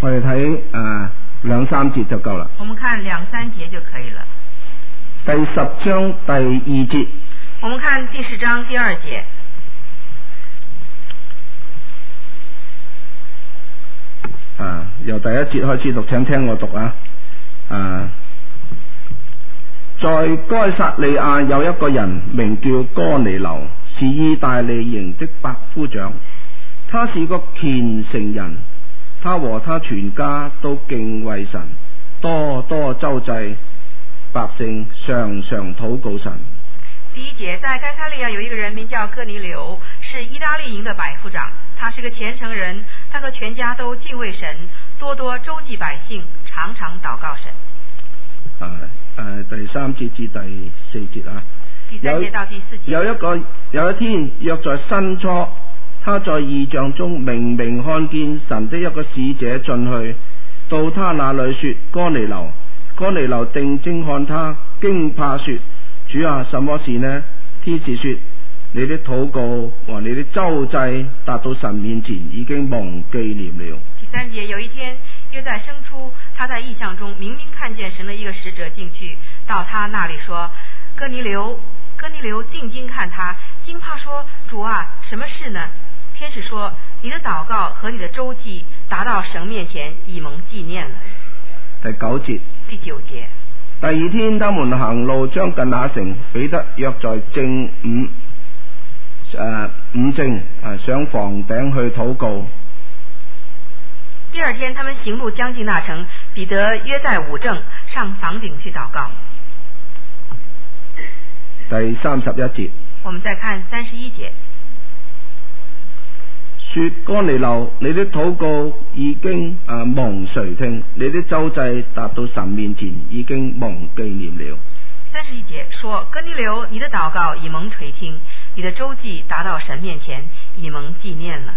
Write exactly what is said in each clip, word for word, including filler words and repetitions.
我哋睇誒兩三節就夠啦。 我們看兩三節就可以了。 第十章第二節。 我們看第十章第二節。 啊，由第一節開始讀，請聽我讀啊。啊，在該撒利亞有一個人名叫哥尼流，是意大利營的百夫長，他是個虔誠人，他和他全家都敬畏神，多多周濟百姓，常常禱告神。 第一節，在該撒利亞有一個人名叫哥尼流，是意大利營的百夫長，他是個虔誠人，他和全家都敬畏神，多多周濟百姓，常常禱告神。 啊誒，第三節至第四節啊。 第三節到第四節。 有一個有一天，約在申初，他在異象中明明看見神的一個使者進去，到他那裏說：哥尼流。哥尼流定睛看他，驚怕說：主啊，什麼事呢？天使說：你的禱告和你的周濟達到神面前，已經蒙紀念了。 第三節，有一天，約在申初，他在異象中明明看見神的一個使者進去，到他那裏說：哥尼流。哥尼流定睛看他，驚怕說：主啊，什麼事呢？天使說：你的禱告和你的周濟達到神面前，已蒙紀念了。 第九節。 第九節。 第二天，他們行路將近那城，彼得約在正午誒、呃、午正誒上房頂去禱告。 第二天，他們行路將近那城，彼得約在午正上房頂去禱告。 第三十一節。 我們再看三十一節。 說：哥尼流，你的禱告已經啊蒙垂聽，你的周濟達到神面前，已經蒙紀念了。 三十一節說：哥尼流，你的禱告已蒙垂聽，你的周濟達到神面前，已蒙紀念了。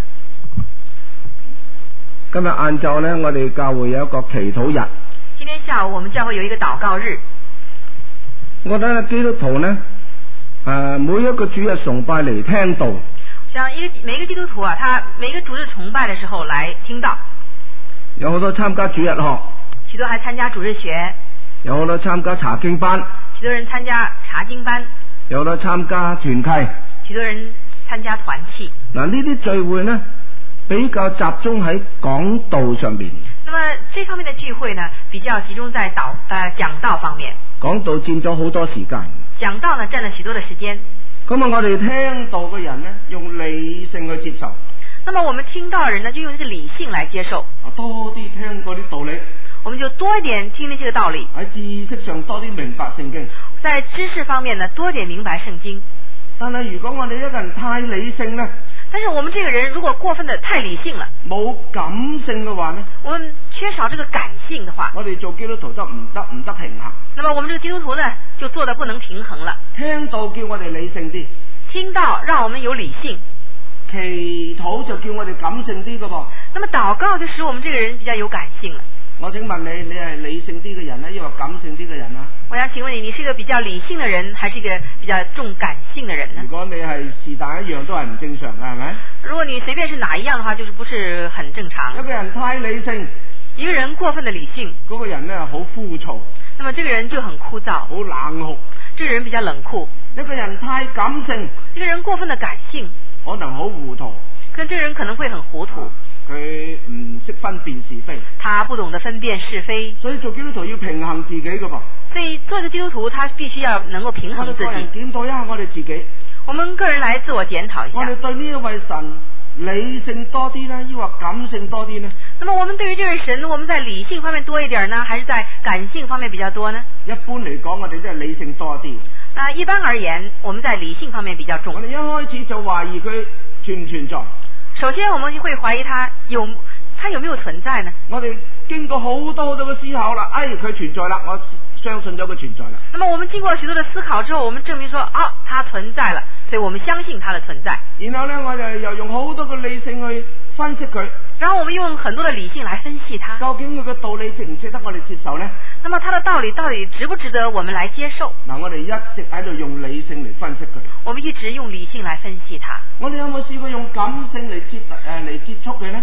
今日晏晝呢，我哋教會有一個祈禱日。 今天下午我們教會有一個禱告日。 我覺得基督徒呢，誒、啊、每一個主日崇拜嚟聽道。 像一個每一個基督徒啊，他每一個主日崇拜的時候來聽道， 有好多參加主日學， 許多還參加主日學， 有好多參加查經班， 許多人參加查經班， 有好多參加團契， 許多人參加團契。嗱， 呢啲聚會呢，比較集中喺講道上面。 那麼這方面的聚會呢，比較集中在導呃講道方面。 講道佔咗好多時間， 講道呢佔了許多的時間。 咁啊，我哋聽道嘅人呢，用理性去接受。 那麼我們聽道的人呢，就用這個理性來接受。 啊，多啲聽嗰啲道理， 我們就多一點聽那些個道理。 喺知識上多啲明白聖經。 在知識方面呢，多點明白聖經。 但係如果我哋一個人太理性呢， 但是我們這個人如果過分的太理性了， 冇感性嘅話呢， 我們缺少這個感性的話， 我哋做基督徒就唔得唔得平衡。 那麼我們這個基督徒呢，就做得不能平衡了。 聽道叫我哋理性啲， 聽道讓我們有理性， 祈禱就叫我哋感性啲嘅噃。 那麼禱告就使我們這個人比較有感性了。 我請問你，你係理性啲嘅人呢，抑或感性啲嘅人啊？ 我想請問你，你是一個比較理性的人，還是一個比較重感性的人呢？ 如果你係是但一樣都係唔正常嘅，係咪？ 如果你隨便是哪一樣的話，就是不是很正常。 一個人太理性， 一個人過分的理性， 嗰個人呢好枯燥， 那麼這個人就很枯燥， 好冷酷。 這個人比較冷酷。 一個人太感性， 一個人過分的感性， 可能好糊塗。 跟這個人可能會很糊塗。 佢唔識分辨是非， 他不懂得分辨是非。 所以做基督徒要平衡自己嘅噃。 所以做一個基督徒，他必須要能夠平衡自己。 我哋個人檢討一下我哋自己。 我們個人來自我檢討一下。 我哋對呢一位神理性多啲呢，抑或感性多啲呢？ 那麼我們對於這位神，我們在理性方面多一點呢，還是在感性方面比較多呢？ 一般嚟講，我哋都係理性多啲。 那一般而言，我們在理性方面比較重。 我哋一開始就懷疑佢存唔存在。 首先，我們就會懷疑他有，他有沒有存在呢？ 我哋經過好多好多嘅思考啦，哎，佢存在啦，我相信咗佢存在啦。 那麼我們經過許多的思考之後，我們證明說，啊，他存在了，所以我們相信他的存在。 然後呢，我哋又用好多嘅理性去分析佢。 然後我們用很多的理性來分析他。 究竟佢嘅道理值唔值得我哋接受呢？ 那麼他的道理到底值不值得我們來接受？ 嗱，我哋一直喺度用理性嚟分析佢。 我們一直用理性來分析他。 我哋有冇試過用感性嚟接誒嚟接觸佢呢？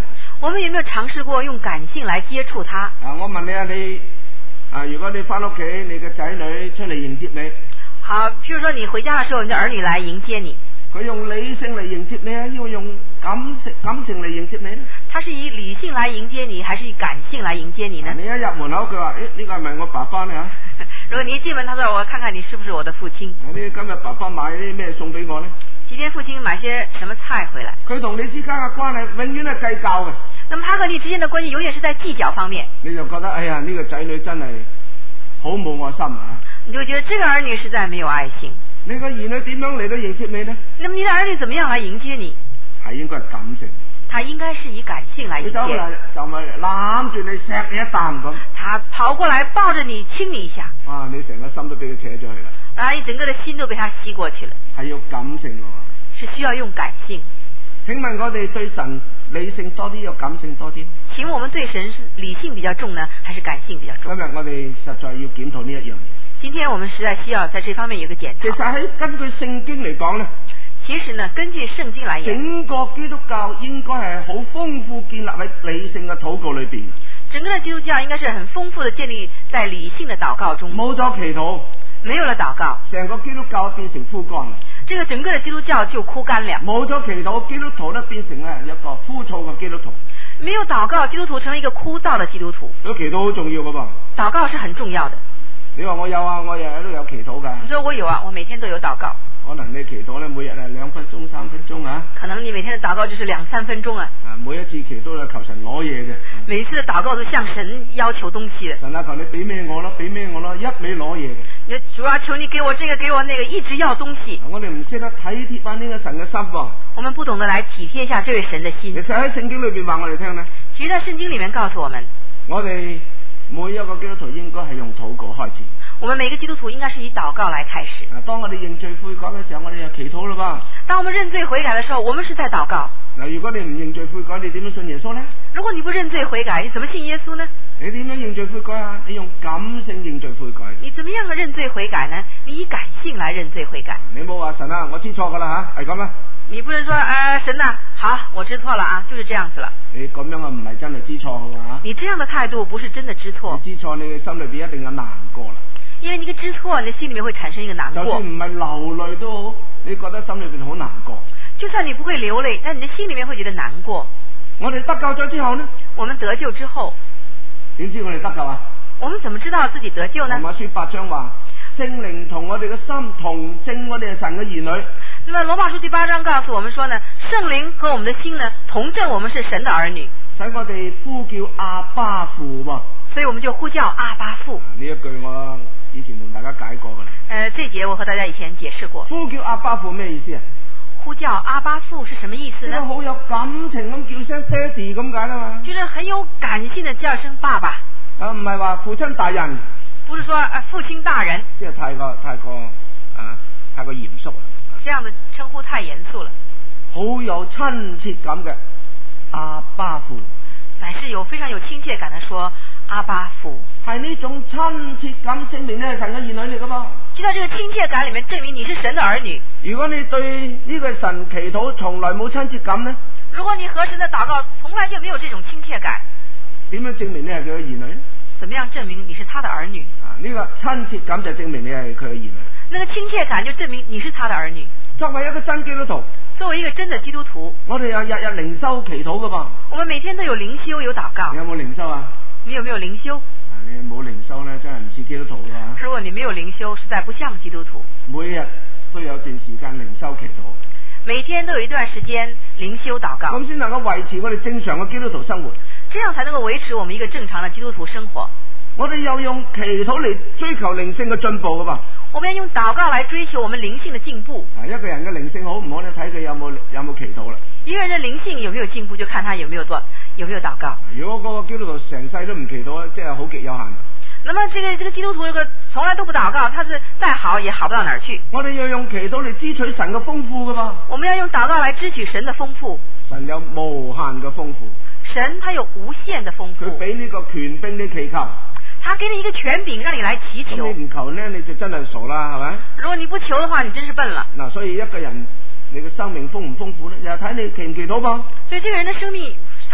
我們有沒有嘗試過用感性來接觸他？ 啊，我問你啊，你啊，如果你翻屋企，你嘅仔女出嚟迎接你， 好，譬如說你回家的時候，你的兒女來迎接你， 佢用理性嚟迎接你啊，要用感性感情嚟迎接你咧？ 他是以理性來迎接你，還是以感性來迎接你呢？ 你一入門口，佢話：誒，呢個係咪我爸爸呢？ 如果你一進門，他說：我看看你是不是我的父親。 你今日爸爸買啲咩送俾我呢？ 今天父親買些什麼菜回來？ 佢同你之間嘅關係永遠係計較嘅。 那麼他和你之間的關係永遠是在計較方面。 你就覺得哎呀，呢、這個仔女真係好冇愛心啊！ 你就會覺得這個兒女實在沒有愛心。 你個兒女點樣嚟到迎接你呢？ 那麼你的兒女怎麼樣來迎接你？ 係應該係感性。 他應該是以感性來迎接。 佢走嚟就咪攬住你錫你一啖咁。 他跑過來抱着你親你一下。 哇！你成個心都俾佢扯咗去啦。 啊！你整個的心都被他吸過去了。 係要感性嘅。 是需要用感性。 請問我哋對神理性多啲，有感性多啲？ 請問我們對神是理性比較重呢，還是感性比較重？ 今日我哋實在要檢討呢一樣嘢。 今天我們實在需要在這方面有個檢討。 其實喺根據聖經嚟講呢， 其實呢，根據聖經來言， 整個基督教應該係好豐富建立喺理性嘅禱告裏邊。 整個的基督教應該是很豐富的建立在理性的禱告中。 冇咗祈禱， 沒有了禱告， 成個基督教變成枯乾。 這個整個的基督教就枯乾了。 冇咗祈禱，基督徒咧變成咧一個枯燥嘅基督徒。 沒有禱告，基督徒成了一個枯燥的基督徒。 咁祈禱好重要噶噃。 禱告是很重要的。 你話我有啊，我日日都有祈禱噶。 你說我有啊，我每天都有禱告。 可能你祈禱咧，每日係兩分鐘、三分鐘啊。 可能你每天的禱告就是兩三分鐘啊。 啊，每一次祈禱咧求神攞嘢嘅。 每一次的禱告都向神要求東西的。 神啊，求你俾咩我咯，俾咩我咯，一味攞嘢。 你主啊，求你給我這個，給我那個，一直要東西。 我哋唔識得體貼翻呢個神嘅心噃。 我們不懂得來體貼一下這位神的心。 其實喺聖經裏邊話我哋聽呢， 其實在聖經裏面告訴我們， 我哋每一個基督徒應該係用禱告開始。 我們每個基督徒應該是以禱告來開始。 嗱，當我哋認罪悔改嘅時候，我哋就祈禱啦噃。 當我們認罪悔改的時候，我們是在禱告。 嗱，如果你唔認罪悔改，你點樣信耶穌呢？ 如果你不認罪悔改，你怎麼信耶穌呢？ 你點樣認罪悔改啊？你用感性認罪悔改。 你怎麼樣認罪悔改呢？你以感性來認罪悔改。 你冇話神啊，我知錯噶啦吓，係咁啦。 你不能說，呃，神啊，好，我知錯了啊，就是這樣子了。 你咁樣啊，唔係真係知錯噶嘛？ 你這樣的態度不是真的知錯。 你知錯，你嘅心裏邊一定有難過啦。 因為你個知錯，你的心裏面會產生一個難過。 就算唔係流淚都好，你覺得心裏邊好難過。 就算你不會流淚，但你的心裏面會覺得難過。 我哋得救咗之後呢？ 我們得救之後， 點知我哋得救啊？ 我們怎麼知道自己得救呢？ 羅馬書八章話，聖靈同我哋嘅心同證，我哋係神嘅兒女。 那麼羅馬書第八章告訴我們說呢，聖靈和我們的心呢同證我們是神的兒女， 使我哋呼叫阿爸父噃。 所以我們就呼叫阿爸父。 呢一句我以前同大家解過噶啦。 呃，這節我和大家以前解釋過。 呼叫阿爸父咩意思啊？ 呼叫阿爸父是什麼意思呢？ 好有感情咁叫聲爹哋咁解啦嘛。 就是很有感性的叫聲爸爸。 啊，唔係話父親大人。 不是說啊父親大人。 即係太過太過啊太過嚴肅啦。 這樣的稱呼太嚴肅了。 好有親切感嘅阿爸父。 乃是有非常有親切感的說阿爸父。 係呢種親切感證明你係神嘅兒女嚟噶噃。 知道這個親切感裏面證明你是神的兒女。如果你對呢個神祈禱從來冇親切感呢？如果你和神的禱告從來就沒有這種親切感， 點樣證明你係佢嘅兒女呢？ 怎麼樣證明你是他的兒女？ 啊，呢個親切感就證明你係佢嘅兒女。那個親切感就證明你是他的兒女。作為一個真基督徒，作為一個真的基督徒，我哋有日日靈修祈禱噶噃。我們每天都有靈修有禱告。你有冇靈修啊？你有沒有靈修？啊，你冇靈修咧，真係唔似基督徒噶。如果你沒有靈修，實在不像基督徒。每日都有段時間靈修祈禱。每天都有一段時間靈修禱告。咁先能夠維持我哋正常嘅基督徒生活。這樣才能夠維持我們一個正常的基督徒生活。我哋又用祈禱嚟追求靈性嘅進步噶噃。我們要用禱告來追求我們靈性的進步。啊，一個人嘅靈性好唔好咧？睇佢有冇有冇祈禱啦。一個人的靈性有沒有進步，就看他有沒有做有沒有禱告。如果嗰個基督徒成世都唔祈禱，即係好極有限。那麼這個這個基督徒，這個從來都不禱告，他是再好也好不到哪兒去。我哋要用祈禱嚟支取神嘅豐富噶噃。我們要用禱告來支取神的豐富。神有無限嘅豐富。神他有無限的豐富。佢俾呢個權柄你祈求。他給你一個權柄，讓你來祈求。你唔求呢，你就真係傻啦，係咪？如果你不求的話，你真是笨了。嗱，所以一個人你嘅生命豐唔豐富呢？又睇你祈唔祈禱噃。所以這個人的生命，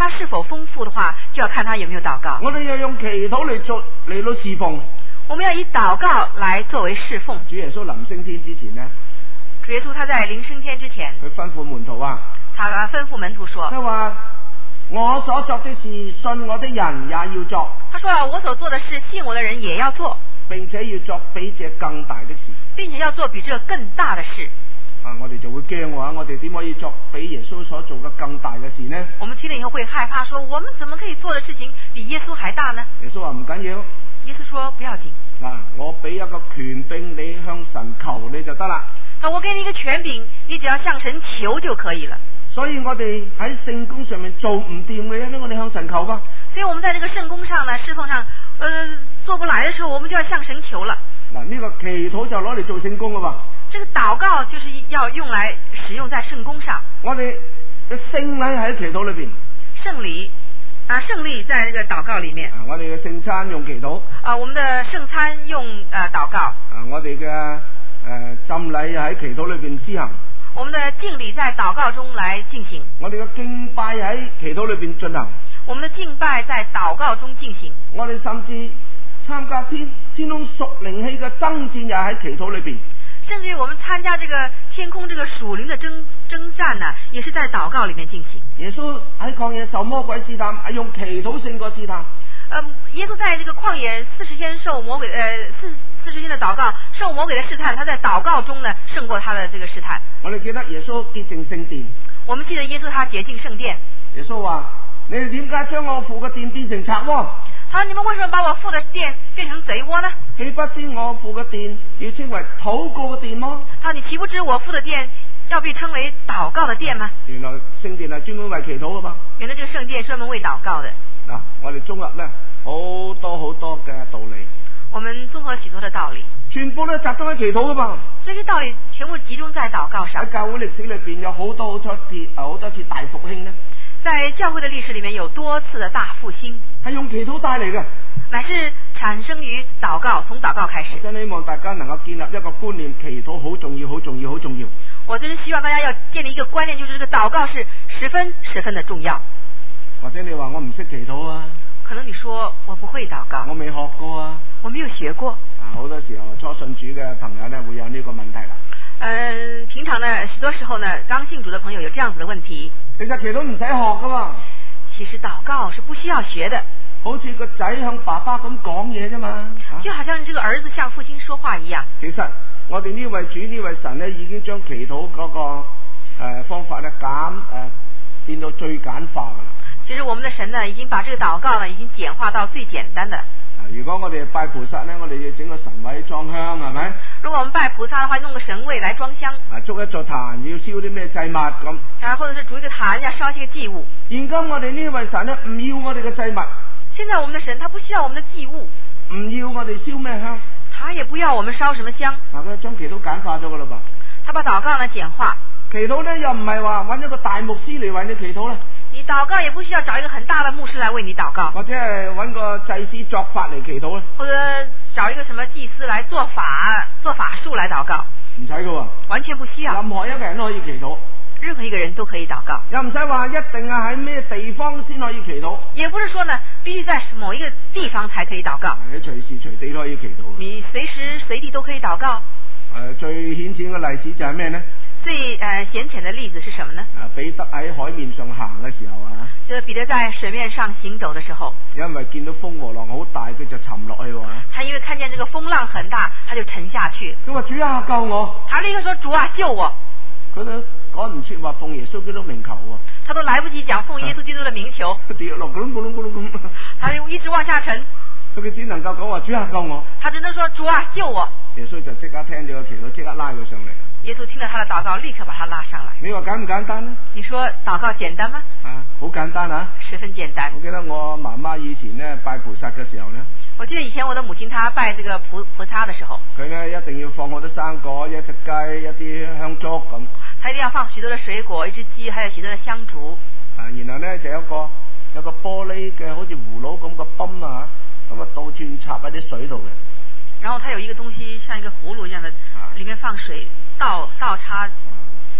它是否豐富的話，就要看他有沒有禱告。 我哋要用祈禱嚟做嚟到侍奉。 我們要以禱告來作為侍奉。 主耶穌臨升天之前呢， 主耶穌他在臨升天之前， 佢吩咐門徒啊， 他吩咐門徒說， 佢話我所作的事，信我的人也要做。 他說我所做的事，信我的人也要做， 並且要作比這更大的事， 並且要做比這更大的事。 啊！我哋就會驚話，我哋點可以作比耶穌所做嘅更大嘅事呢？ 我們聽了以後會害怕，說我們怎麼可以做的事情比耶穌還大呢？ 耶穌話唔緊要， 耶穌說不要緊。 嗱，我俾一個權柄你向神求你就得啦。 啊，我給你一個權柄，你只要向神求就可以了。 所以我哋喺聖工上面做唔掂嘅咧，我哋向神求吧。 所以我們在這個聖工上呢，侍奉上，呃，做不來的時候，我們就要向神求了。 嗱，呢個祈禱就攞嚟做聖工噶嘛。 這個禱告就是要用來使用在聖工上。 我哋嘅聖禮喺祈禱裏邊。 聖禮啊，聖禮在這個禱告裏面。 啊，我哋嘅聖餐用祈禱。 啊，我們的聖餐用呃禱告。 啊，我哋嘅誒浸禮喺祈禱裏邊施行。 我們的敬禮在禱告中來進行。 我哋嘅敬拜喺祈禱裏邊進行。 我們的敬拜在禱告中進行。 我哋甚至參加天天空屬靈氣嘅爭戰，又喺祈禱裏邊。 甚至於我們參加這個天空這個屬靈的征征戰呢，也是在禱告裏面進行。 耶穌喺曠野受魔鬼試探，係用祈禱勝過試探。 呃，耶穌在這個曠野四十天受魔鬼，呃四四十天的禱告，受魔鬼的試探，他在禱告中呢勝過他的這個試探。 我哋記得耶穌潔淨聖殿。 我們記得耶穌他潔淨聖殿。 耶穌話：你哋點解將我父嘅殿變成賊窩？ 好，你們為什麼把我父的殿變成賊窩呢？ 豈不知我父嘅殿要稱為禱告嘅殿麼？ 好，你豈不知我父的殿要被稱為禱告的殿嗎？ 原來聖殿係專門為祈禱噶嘛。 原來這個聖殿專門為禱告的。 嗱、啊，我哋綜合呢好多好多嘅道理。 我們綜合許多的道理。 全部都集中喺祈禱噶嘛。 這些道理全部集中在禱告上。 喺教會歷史裏邊有好多好多次好多次大復興呢。 在教會的歷史裏面有多次的大復興， 係用祈禱帶嚟嘅， 乃是產生於禱告，從禱告開始。 我真希望大家能夠建立一個觀念，祈禱好重要，好重要，好重要。 我真希望大家要建立一個觀念，就是這個禱告是十分十分的重要。 或者你話我唔識祈禱啊？ 可能你說我不會禱告， 我未學過啊， 我沒有學過。 啊，好多時候初信主嘅朋友呢會有呢個問題啦。 嗯，平常呢，許多時候呢，剛信主的朋友有這樣子的問題。 其實祈禱唔使學噶嘛。 其實禱告是不需要學的。 好似個仔向爸爸咁講嘢啫嘛。 就好像這個兒子向父親說話一樣。 其實我哋呢位主呢位神呢，已經將祈禱嗰、那個誒、呃、方法呢減誒、呃、變到最簡化噶啦。 其實我們的神呢，已經把這個禱告呢，已經簡化到最簡單的。 如果我哋拜菩薩呢，我哋要整個神位裝香，係咪？ 如果我們拜菩薩的話，弄個神位來裝香。 啊，築一座壇要燒啲咩祭物咁？ 啊，或者是築一個壇要燒一個祭物。 現今我哋呢位神呢，唔要我哋嘅祭物。 現在我們的神，他不需要我們的祭物。 唔要我哋燒咩香？ 他也不要我們燒什麼香。 嗱，佢將祈禱簡化咗噶啦噃。 他把禱告呢簡化。 祈禱呢又唔係話揾一個大牧師嚟為你祈禱啦。 你禱告也不需要找一個很大的牧師來為你禱告， 或者係揾個祭司作法嚟祈禱啦， 或者找一個什麼祭司來做法做法術來禱告， 唔使噶， 完全不需要。 任何一個人都可以祈禱， 任何一個人都可以禱告， 又唔使話一定係喺咩地方先可以祈禱， 也不是說呢必須在某一個地方才可以禱告， 你隨時隨地都可以祈禱， 你隨時隨地都可以禱告。 誒、呃，最顯淺嘅例子就係咩呢？ 最誒顯淺的例子是什麼呢？ 啊，彼得喺海面上行嘅時候啊， 就是彼得在水面上行走的時候， 因為見到風和浪好大，佢就沉落去喎。 他因為看見這個風浪很大，他就沉下去。 佢話：主啊，救我！ 他立刻說：主啊，救我！ 佢都講唔切話奉耶穌基督名求喎。 他都來不及講奉耶穌基督的名求， 佢跌落咕隆咕隆咕隆咁， 他就一直往下沉。 佢只能夠講話：主啊，救我！ 他只能說：主啊，救我！ 耶穌就即刻聽咗個祈禱，即刻拉佢上嚟。 耶穌聽到他的禱告，立刻把他拉上來。 你話簡唔簡單呢？ 你說禱告簡單嗎？ 啊，好簡單啊！ 十分簡單。 我記得我媽媽以前呢拜菩薩嘅時候呢， 我記得以前我的母親她拜這個菩菩薩的時候，佢呢一定要放好多生果，一隻雞，一啲香燭咁。 他一定要放許多的水果，一隻雞，還有許多的香燭。 啊，然後呢就有一個有個玻璃嘅好似葫蘆咁個泵啊，咁啊倒轉插喺啲水度嘅。 然後它有一個東西像一個葫蘆一樣的，裏面放水倒倒插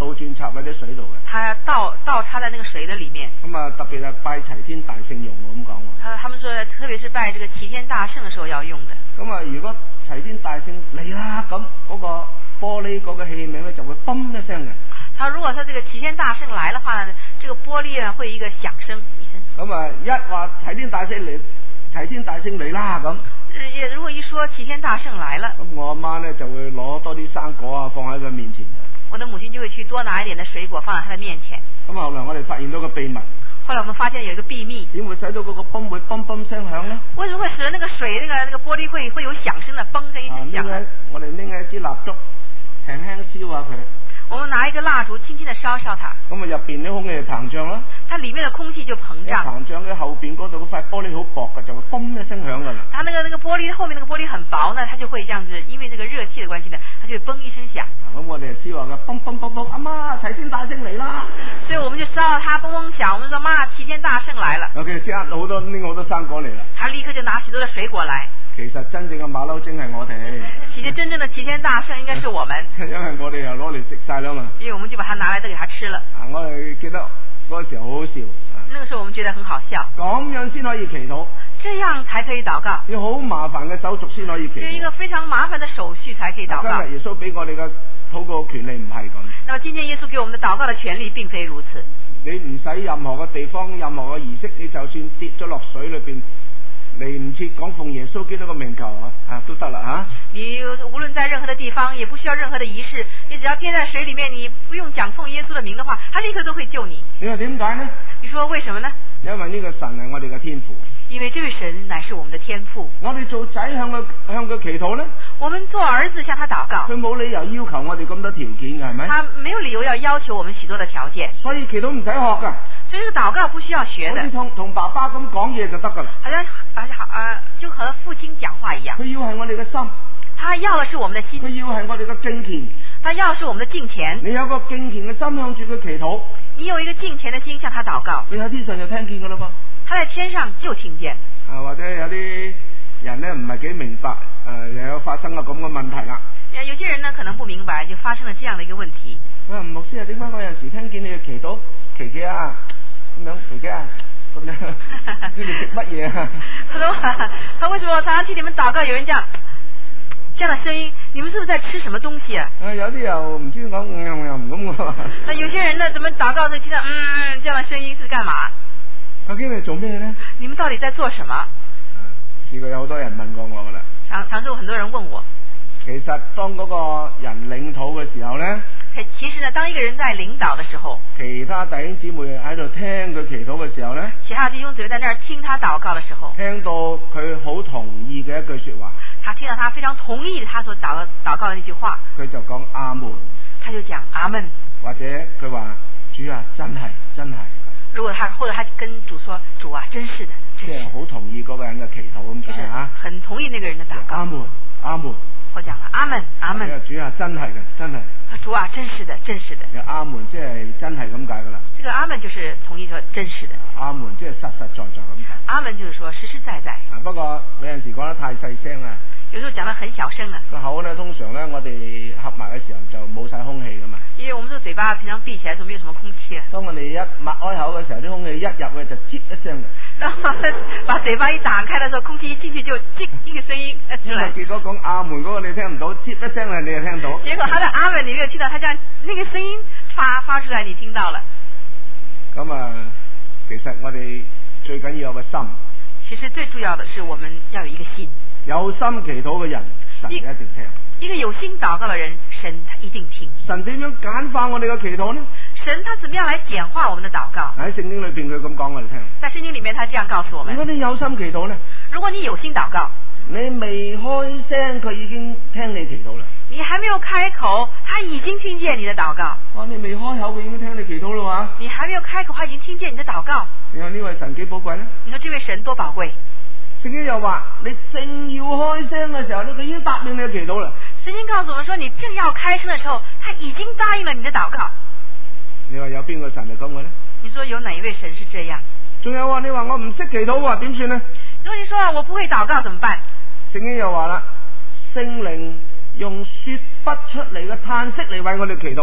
倒轉插喺啲水度嘅。 他倒倒插在那個水的裏面。 咁啊，特別係拜齊天大聖用喎，咁講喎。 他他們說，特別是拜這個齊天大聖的時候要用的。 咁啊，如果齊天大聖嚟啦，咁嗰個玻璃嗰個器皿咧就會嘣一聲嘅。 他如果說這個齊天大聖來的話呢，這個玻璃啊會一個響聲一聲。 咁啊，一話齊天大聖嚟，齊天大聖嚟啦咁。 如果一說齊天大聖來了， 咁我阿媽咧就會攞多啲生果啊放喺佢面前。 我的母親就會去多拿一點的水果放在他的面前。 咁後來我哋發現到個秘密。 後來我們發現有一個秘密。 點會使到嗰個泵會嘣嘣聲響呢？ 為什麼會使得那個水那個那個玻璃會會有響聲的嘣這一聲響呢？ 我哋拎一支蠟燭，輕輕燒下佢。 我們拿一個蠟燭，輕輕地燒燒它。咁啊， 入邊啲空氣就膨脹啦。 它裏面的空氣就膨脹。 膨脹嘅後邊嗰度嗰塊玻璃好薄嘅，就會嘣一聲響噶啦。 它那個那個玻璃後面那個玻璃很薄呢，它就會這樣子，因為那個熱氣的關係呢，它就會嘣一聲響。 咁我哋燒下嘅嘣嘣嘣嘣，阿媽齊天大聖嚟啦！ 所以我們就燒到它嘣嘣響，我們說媽齊天大聖來了。 OK，即刻好多拎好多生果嚟啦。 他立刻就拿許多的水果來。 其實真正嘅馬騮精係我哋。 其實真正的齊天大聖應該是我們。 因為我哋又攞嚟食晒啦嘛。 因為我們就把它拿來都給他吃了。 啊，我哋記得嗰個時候好好笑。 那個時候我們覺得很好笑。 咁樣先可以祈禱。 這樣才可以禱告。 要好麻煩嘅手續先可以祈禱。 有一個非常麻煩的手續才可以禱告。 今日耶穌俾我哋嘅禱告權利唔係咁。 那麼今天耶穌給我們的禱告的權利並非如此。 你唔使任何嘅地方、任何嘅儀式，你就算跌咗落水裏邊，嚟唔切講奉耶穌基督嘅名求啊，啊都得啦吓。 你無論在任何的地方，也不需要任何的儀式，你只要跌在水裏面，你不用講奉耶穌的名的話，他立刻都會救你。 你話點解呢？ 你說為什麼呢？ 因為呢個神係我哋嘅天父。 因為這位神乃是我們的天父。 我哋做仔向佢向佢祈禱呢？ 我們做兒子向他禱告。 佢冇理由要求我哋咁多條件嘅，係咪？ 他沒有理由要要求我們許多的條件。 所以祈禱唔使學噶。所以這個禱告不需要學的。 好似同同爸爸咁講嘢就得噶啦。 好像好像啊，就和父親講話一樣。 佢要係我哋嘅心。 他要的是我們的心。 佢要係我哋嘅敬虔。 他要的是我們的敬虔。 你有個敬虔嘅心向住佢祈禱。 你有一個敬虔的心向他禱告。 你喺天上就聽見噶啦噃。 他在天上就聽見。 啊，或者有啲人呢唔係幾明白，誒、呃，又有發生咗咁嘅問題啦。 有些人呢可能不明白，就發生了這樣的一個問題。 啊，吳牧師啊，點解我有陣時聽見你嘅祈禱，祈祈啊，咁樣祈祈啊，咁樣，你哋食乜嘢啊？ 他說，他為什麼常常聽你們禱告，有人這樣，這樣的聲音，你們是不是在吃什麼東西啊？ 啊，有啲又唔知講嗯嗯咁嘅。 那有些人呢，怎麼禱告就聽到嗯嗯這樣的聲音是幹嘛？ 究竟你做咩呢？ 你們到底在做什麼？ 試過有好多人問過我噶啦。常常有很多人問我。 其實當嗰個人領禱嘅時候呢， 其實呢，當一個人在領導的時候， 其他弟兄姊妹喺度聽佢祈禱嘅時候呢， 其他弟兄姊妹在那兒聽他禱告的時候， 聽到佢好同意嘅一句說話， 他聽到他非常同意他所禱禱告的那句話， 佢就講阿門， 他就講阿門， 或者佢話主啊，真係真係。 如果他或者他跟主說，主啊，真是的， 即係好同意嗰個人嘅祈禱咁解吓， 很同意那個人的禱告。 阿門，阿門。 我講了阿門，阿門。 主啊，真係嘅，真係。 主啊，真是的，真是的。 阿門即係真係咁解噶啦。 這個阿門就是同意說真是的。 阿門即係實實在在咁解。 阿門就是說實實在在。 啊，不過有陣時講得太細聲啦。 有時候講得很小聲啊。個口呢，通常呢，我哋合埋嘅時候就冇晒空氣噶嘛。 因為我們這個嘴巴平常閉起來，就沒有什麼空氣啊。當我哋一擘開口嘅時候，啲空氣一入去就吱一聲嘅。 然後把嘴巴一打開的時候，空氣一進去就吱一個聲音出來。 結果講阿門嗰個你聽唔到，吱一聲咧你就聽到。 結果他的阿門你沒有聽到，他這樣那個聲音發發出來，你聽到了。 咁啊，其實我哋最緊要有個心。 其實最重要的是我們要有一個心。有心祈禱嘅人，神一定聽。一個有心禱告嘅人，神他一定聽。 神點樣簡化我哋嘅祈禱呢？ 神他怎麼樣來簡化我們的禱告？ 喺聖經裏邊佢咁講我哋聽。 在聖經裏面，他這樣告訴我們： 如果你有心祈禱呢？ 如果你有心禱告， 你未開聲，佢已經聽你祈禱啦。 你還沒有開口，他已經聽見你的禱告。 哇！你未開口，佢已經聽你祈禱啦哇！ 你還沒有開口，他已經聽見你的禱告。 你話呢位神幾寶貴呢？ 你說這位神多寶貴？ 聖經又話，你正要開聲嘅時候咧，佢已經答應你嘅祈禱啦。 聖經告訴我們說，你正要開聲嘅時候，他已經答應了你的禱告。 你話有邊個神係咁嘅呢？ 你說有哪一位神是這樣？仲有啊，你話我唔識祈禱喎，點算呢？如果你說我不會禱告，怎麼辦？ 聖經又話啦，聖靈用說不出嚟嘅嘆息嚟為我哋祈禱。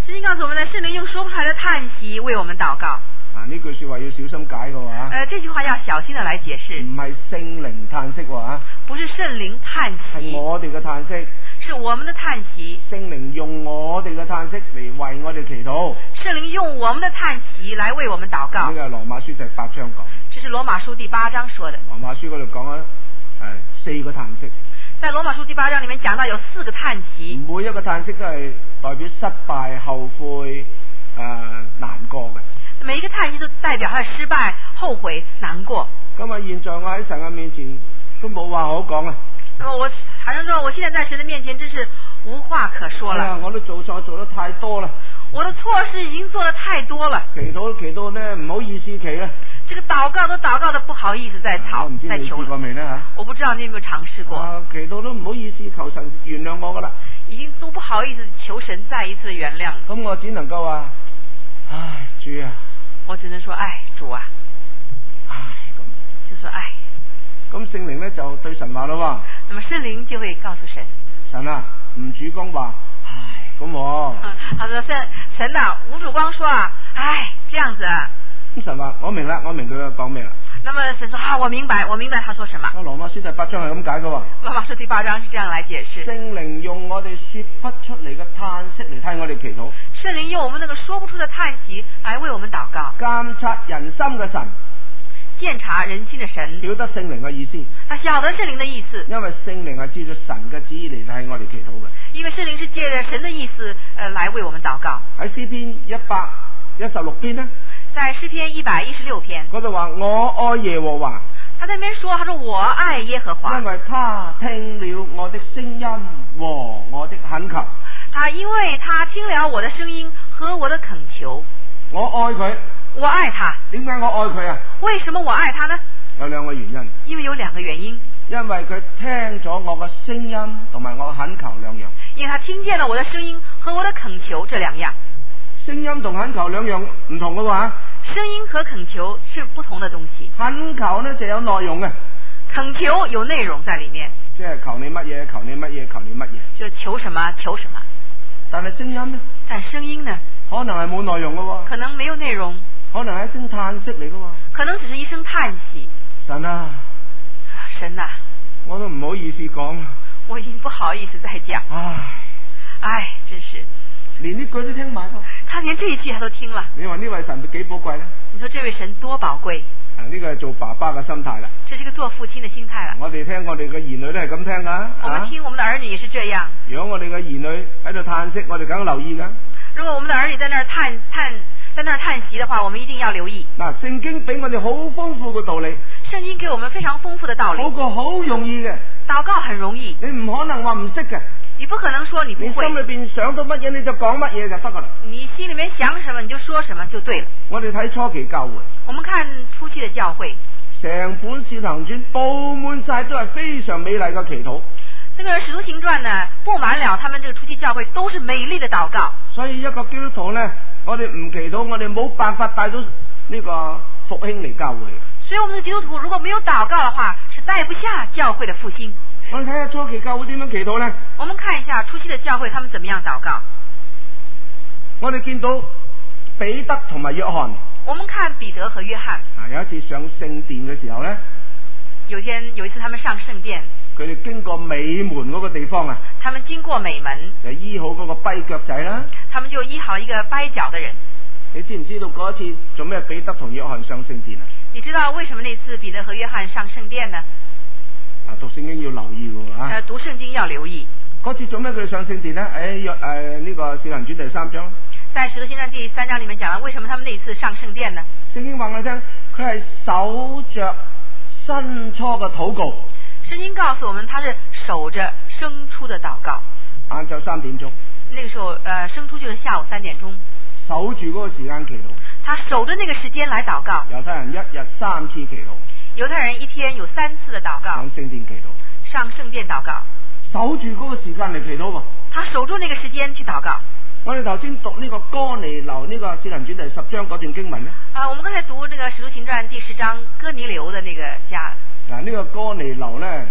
聖經告訴我們呢，聖靈用說不出來的嘆息為我們禱告。 啊，呢句說話要小心解嘅喎。 呃，這句話要小心的來解釋。 唔係聖靈嘆息喎嚇。 不是聖靈嘆息。 係我哋嘅嘆息。 是我們的嘆息。 聖靈用我哋嘅嘆息嚟為我哋祈禱。 聖靈用我們的嘆息來為我們禱告。 呢個係羅馬書第八章講。 這是羅馬書第八章說的。 羅馬書嗰度講咗誒四個嘆息。 在羅馬書第八章裏面講到有四個嘆息。 每一個嘆息都係代表失敗、後悔、誒、呃、難過嘅。 每一個嘆息都代表他的失敗、後悔、難過。 咁啊，現在我喺神嘅面前都冇話可講啦。 那麼我好像說，我現在在神的面前真是無話可說了。 啊、我都做錯做得太多啦。 我的錯事已經做得太多了。祈禱祈禱呢唔好意思祈啦。 這個禱告都禱告得不好意思再禱再求了。我不知道你有沒有嘗試過。 啊，祈禱都唔好意思求神原諒我噶啦。 已經都不好意思求神再一次原諒。 咁我只能夠話，唉，主啊。 我只能說，唉，主啊。 唉，咁。 就說唉。 咁聖靈呢就對神話咯。 那麼聖靈就會告訴神。 神啊，吳主光話，唉，咁我。 嗯，他說神神啊，吳主光說啊，唉，這樣子啊。 咁神話，我明啦，我明佢講咩啦。 那麼神說啊，我明白，我明白他說什麼。 啊，羅馬書第八章係咁解噶喎。 羅馬書第八章是這樣來解釋。 聖靈用我哋說不出嚟嘅嘆息嚟替我哋祈禱。 聖靈用我們那個說不出的嘆息來為我們禱告。 監察人心嘅神。 鑒察人心的神。 曉得聖靈嘅意思。 他曉得聖靈的意思。 因為聖靈係照住神嘅旨意嚟替我哋祈禱嘅。 因為聖靈是借着神的意思，呃，來為我們禱告。 喺詩篇一百一十六篇呢？ 在詩篇一百一十六篇， 嗰度話我愛耶和華。 他在那邊說，他說我愛耶和華， 因為他聽了我的聲音和我的懇求。 他因為他聽了我的聲音和我的懇求。 我愛佢， 我愛他。 點解我愛佢啊？ 為什麼我愛他呢？ 有兩個原因。 因為有兩個原因。 因為佢聽咗我嘅聲音同埋我懇求兩樣。 因為他聽見了我的聲音和我的懇求這兩樣。 聲音同懇求兩樣唔同嘅話， 聲音和懇求是不同的東西。 懇求呢就有內容嘅， 懇求有內容在裏面， 即係求你乜嘢，求你乜嘢，求你乜嘢， 就求什麼求什麼。 但係聲音呢？ 但聲音呢？ 可能係冇內容嘅喎， 可能沒有內容， 可能係一聲嘆息嚟嘅喎， 可能只是一聲嘆息。 神啊， 神啊， 我都唔好意思講， 我已經不好意思再講。 唉， 唉，真是。 連呢句都聽埋咯， 他連這一句他都聽了。 你話呢位神幾寶貴呢？ 你說這位神多寶貴？ 啊，呢個係做爸爸嘅心態啦。 這是個做父親的心態啦。 我哋聽我哋嘅兒女都係咁聽噶。 我們聽我們的兒女也是這樣。 如果我哋嘅兒女喺度嘆息，我哋梗留意噶。 如果我們的兒女在那兒嘆嘆在那兒嘆息的話，我們一定要留意。 嗱，聖經俾我哋好豐富嘅道理。 聖經給我們非常豐富的道理。 嗰個好容易嘅。 禱告很容易。 你唔可能話唔識嘅。 你不可能說你不會。 你心裏邊想到乜嘢你就講乜嘢就得噶啦。 你心裏面想什麼你就說什麼就對了。我哋睇初期教會。 我們看初期的教會。 成本使徒行傳布滿晒都係非常美麗嘅祈禱。 這個使徒行傳呢，布滿了他們這個初期教會都是美麗的禱告。 所以一個基督徒呢，我哋唔祈禱，我哋冇辦法帶到呢個復興嚟教會。 所以我們的基督徒如果沒有禱告的話，是帶不下教會的復興。 我哋睇下初期教會點樣祈禱呢？ 我們看一下初期的教會他們怎麼樣禱告。 我哋見到彼得同埋約翰。 我們看彼得和約翰。 啊，有一次上聖殿嘅時候呢， 有天有一次他們上聖殿， 佢哋經過美門嗰個地方啊。 他們經過美門， 就醫好嗰個跛腳仔啦。 他們就醫好一個跛腳的人。 你知唔知道嗰一次做咩彼得同約翰上聖殿啊？ 你知道為什麼那次彼得和約翰上聖殿呢？ 啊，讀聖經要留意嘅啊。 呃，讀聖經要留意。 嗰次做咩佢哋上聖殿呢？誒約誒呢個《使徒行傳》第三章。 在《使徒行傳》第三章裏面講了，為什麼他們那一次上聖殿呢？ 聖經話我聽，佢係守着申初嘅禱告。 聖經告訴我們，他是守着生出的禱告。 晏晝三點鐘。 那個時候，呃，生出就是下午三點鐘。守住嗰個時間祈禱。 他守着那個時間來禱告。 猶太人一日三次祈禱。 猶太人一天有三次的禱告。 上聖殿祈禱。 上聖殿禱告。 守住嗰個時間嚟祈禱喎。 他守住那個時間去禱告。 我哋頭先讀呢個哥尼流呢個《使徒行傳》第十章嗰段經文呢。 啊，我們剛才讀這個《使徒行傳》第十章哥尼流的那個家。 嗱，呢個哥尼流呢，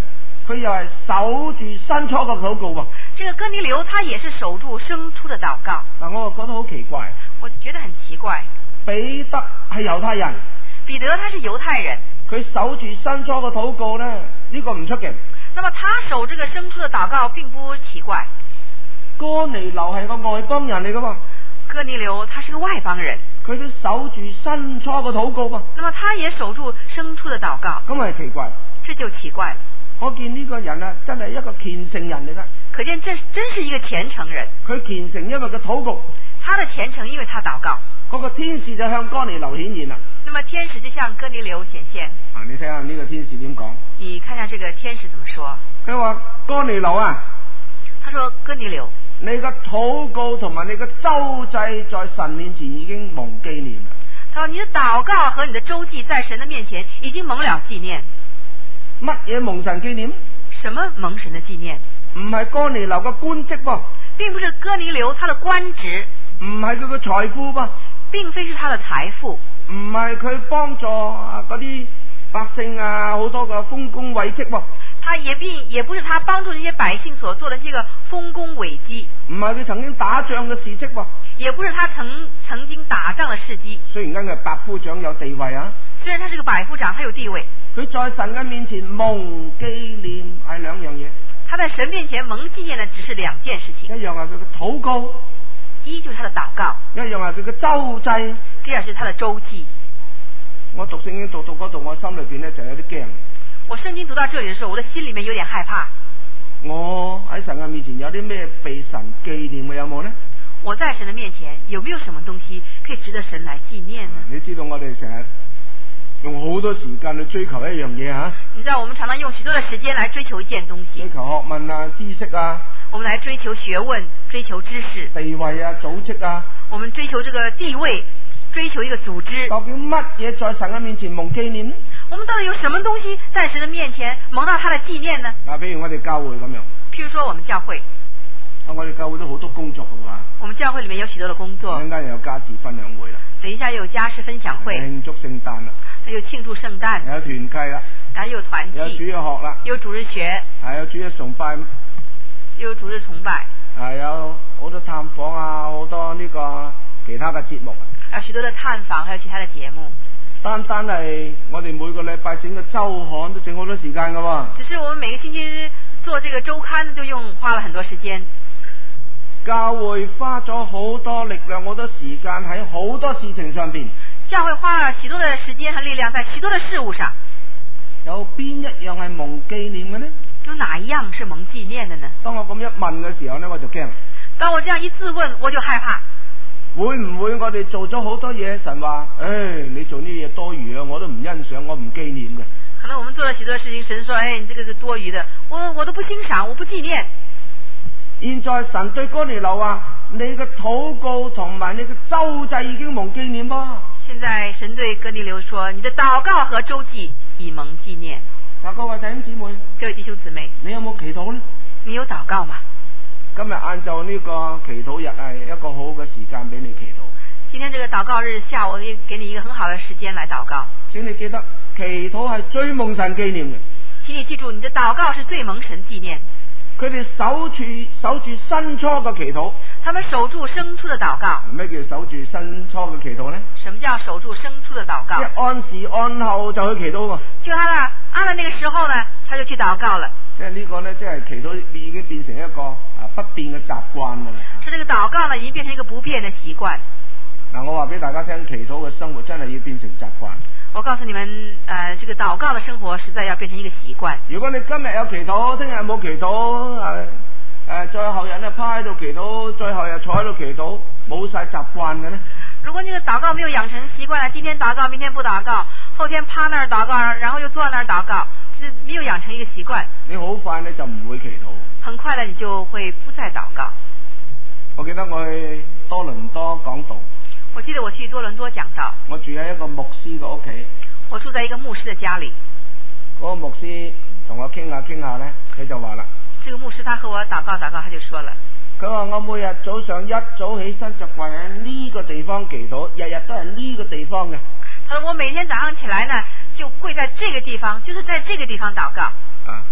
佢又係守住申初嘅禱告喎。 这个哥尼流他也是守住生出的禱告。 嗱，我就覺得好奇怪。 我覺得很奇怪。 彼得係猶太人， 彼得他是猶太人， 佢守住申初嘅禱告咧，呢個唔出奇。 那麼他守這個生出的禱告並不奇怪。 哥尼流係個外邦人嚟噶嘛？ 哥尼流他是個外邦人， 佢都守住申初嘅禱告噃。 那麼他也守住生出的禱告， 咁係奇怪。 這就奇怪了。 可見呢個人啊，真係一個虔誠人嚟噶。 可見這真是一個虔誠人。 佢虔誠，因為佢禱告。 他的虔誠，因為他禱告。 嗰個天使就向哥尼流顯現啦。 那麼天使就向哥尼流顯現。 啊，你睇下呢個天使點講？ 你看下這個天使怎麼說？ 佢話哥尼流啊， 他說哥尼流， 你嘅禱告同埋你嘅周濟在神面前已經蒙紀念啦。 他說你的禱告和你的周濟在神的面前已經蒙了紀念。 乜嘢蒙神紀念？ 什麼蒙神的紀念？ 唔係哥尼流嘅官職噃， 並不是哥尼流他的官職， 唔係佢嘅財富噃， 並非是他的財富， 唔係佢幫助嗰啲百姓啊好多嘅豐功偉績喎。 他也並也不是他幫助這些百姓所做的這個豐功偉績， 唔係佢曾經打仗嘅事蹟喎， 也不是他曾曾經打仗的事蹟。 雖然間佢百夫長有地位啊， 雖然他是個百夫長，他有地位， 佢在神嘅面前蒙紀念係兩樣嘢。 他在神面前蒙紀念的只是兩件事情， 一樣係佢嘅禱告， 一就是他的禱告， 一樣係佢嘅周濟， 第二是他的周濟。 我讀聖經讀到嗰度，我心裏邊咧就有啲驚。 我聖經讀到這裡的時候，我的心裡面有點害怕。 我喺神嘅面前有啲咩被神紀念嘅有冇呢？ 我在神的面前有沒有什麼東西可以值得神來紀念呢？ 你知道我哋成日用好多時間去追求一樣嘢吓。 你知道我們常常用許多的時間來追求一件東西， 追求學問啊、知識啊， 我們來追求學問、追求知識、 地位啊、組織啊， 我們追求這個地位，追求一個組織。 究竟乜嘢在神嘅面前蒙紀念呢？ 我們到底有什麼東西在神的面前蒙到他的紀念呢？ 嗱，譬如我哋教會咁樣， 譬如說我們教會， 啊，我哋教會都好多工作嘅話， 我們教會裡面有許多的工作， 陣間又有家事分享會啦， 等一下又有家事分享會， 慶祝聖誕啦， 又慶祝聖誕， 有團契啦， 然後又團契， 有主日學啦， 有主日學， 係有主日崇拜， 又有主日崇拜， 係有好多探訪啊，好多呢個其他嘅節目， 有許多的探訪，還有其他的節目。 單單係我哋每個禮拜整個周刊都整好多時間噶喎。 只是我們每個星期日做這個周刊都用花了很多時間。 教會花咗好多力量、好多時間喺好多事情上邊。 教會花了許多的時間和力量在許多的事物上。 有邊一樣係蒙紀念嘅呢？ 有哪一樣是蒙紀念的呢？ 當我咁一問嘅時候呢，我就驚。 當我這樣一自問，我就害怕。 會唔會我哋做咗好多嘢，神話，唉、哎，你做呢啲嘢多餘啊，我都唔欣賞，我唔紀念嘅。 可能我們做了許多事情，神說，哎，你這個是多餘的，我我都不欣賞，我不紀念。 現在神對哥尼流話，你嘅禱告同埋你嘅周濟已經蒙紀念噃。 現在神對哥尼流說，你的禱告和周濟已蒙紀念。 嗱，各位弟兄姊妹， 各位弟兄姊妹， 你有冇祈禱呢？ 你有禱告嗎？ 今日晏晝呢個祈禱日係一個好嘅時間俾你祈禱。 今天這個禱告日下午，我給你一個很好的時間來禱告。 請你記得，祈禱係最蒙神紀念嘅。 請你記住，你的禱告是最蒙神紀念。 佢哋守住守住申初嘅祈禱。 他們守住生出的禱告。 咩叫守住申初嘅祈禱呢？ 什麼叫守住生出的禱告？ 即係按時按候就去祈禱喎。 就他啦，按了那個時候呢，他就去禱告了。 即係呢個呢，即係祈禱已經變成一個啊不變嘅習慣㗎啦。 是這個禱告呢，已經變成一個不變的習慣。 嗱，我話俾大家聽，祈禱嘅生活真係要變成習慣。 我告訴你們，誒、呃，這個禱告的生活實在要變成一個習慣。如果你今日有祈禱，聽日冇祈禱，誒、呃、誒，再後日呢趴喺度祈禱，最後日坐喺度祈禱，冇晒習慣嘅呢？如果呢個禱告沒有養成習慣，今天禱告，明天不禱告，後天趴那兒禱告，然後又坐那兒禱告，就是沒有養成一個習慣。你好快呢就唔會祈禱。很快呢你就會不再禱告。我記得我去多倫多講道。我記得我去多倫多講道。我住喺一個牧師嘅屋企。我住在一個牧師嘅家裏。嗰個牧師同我傾下傾下呢，佢就話啦。這個牧師他和我禱告禱告，他就說了。佢話我每日早上一早起身就跪喺呢個地方祈禱，日日都係呢個地方嘅。他說我每天早上起來呢，就跪在這個地方，就是在這個地方禱告。啊，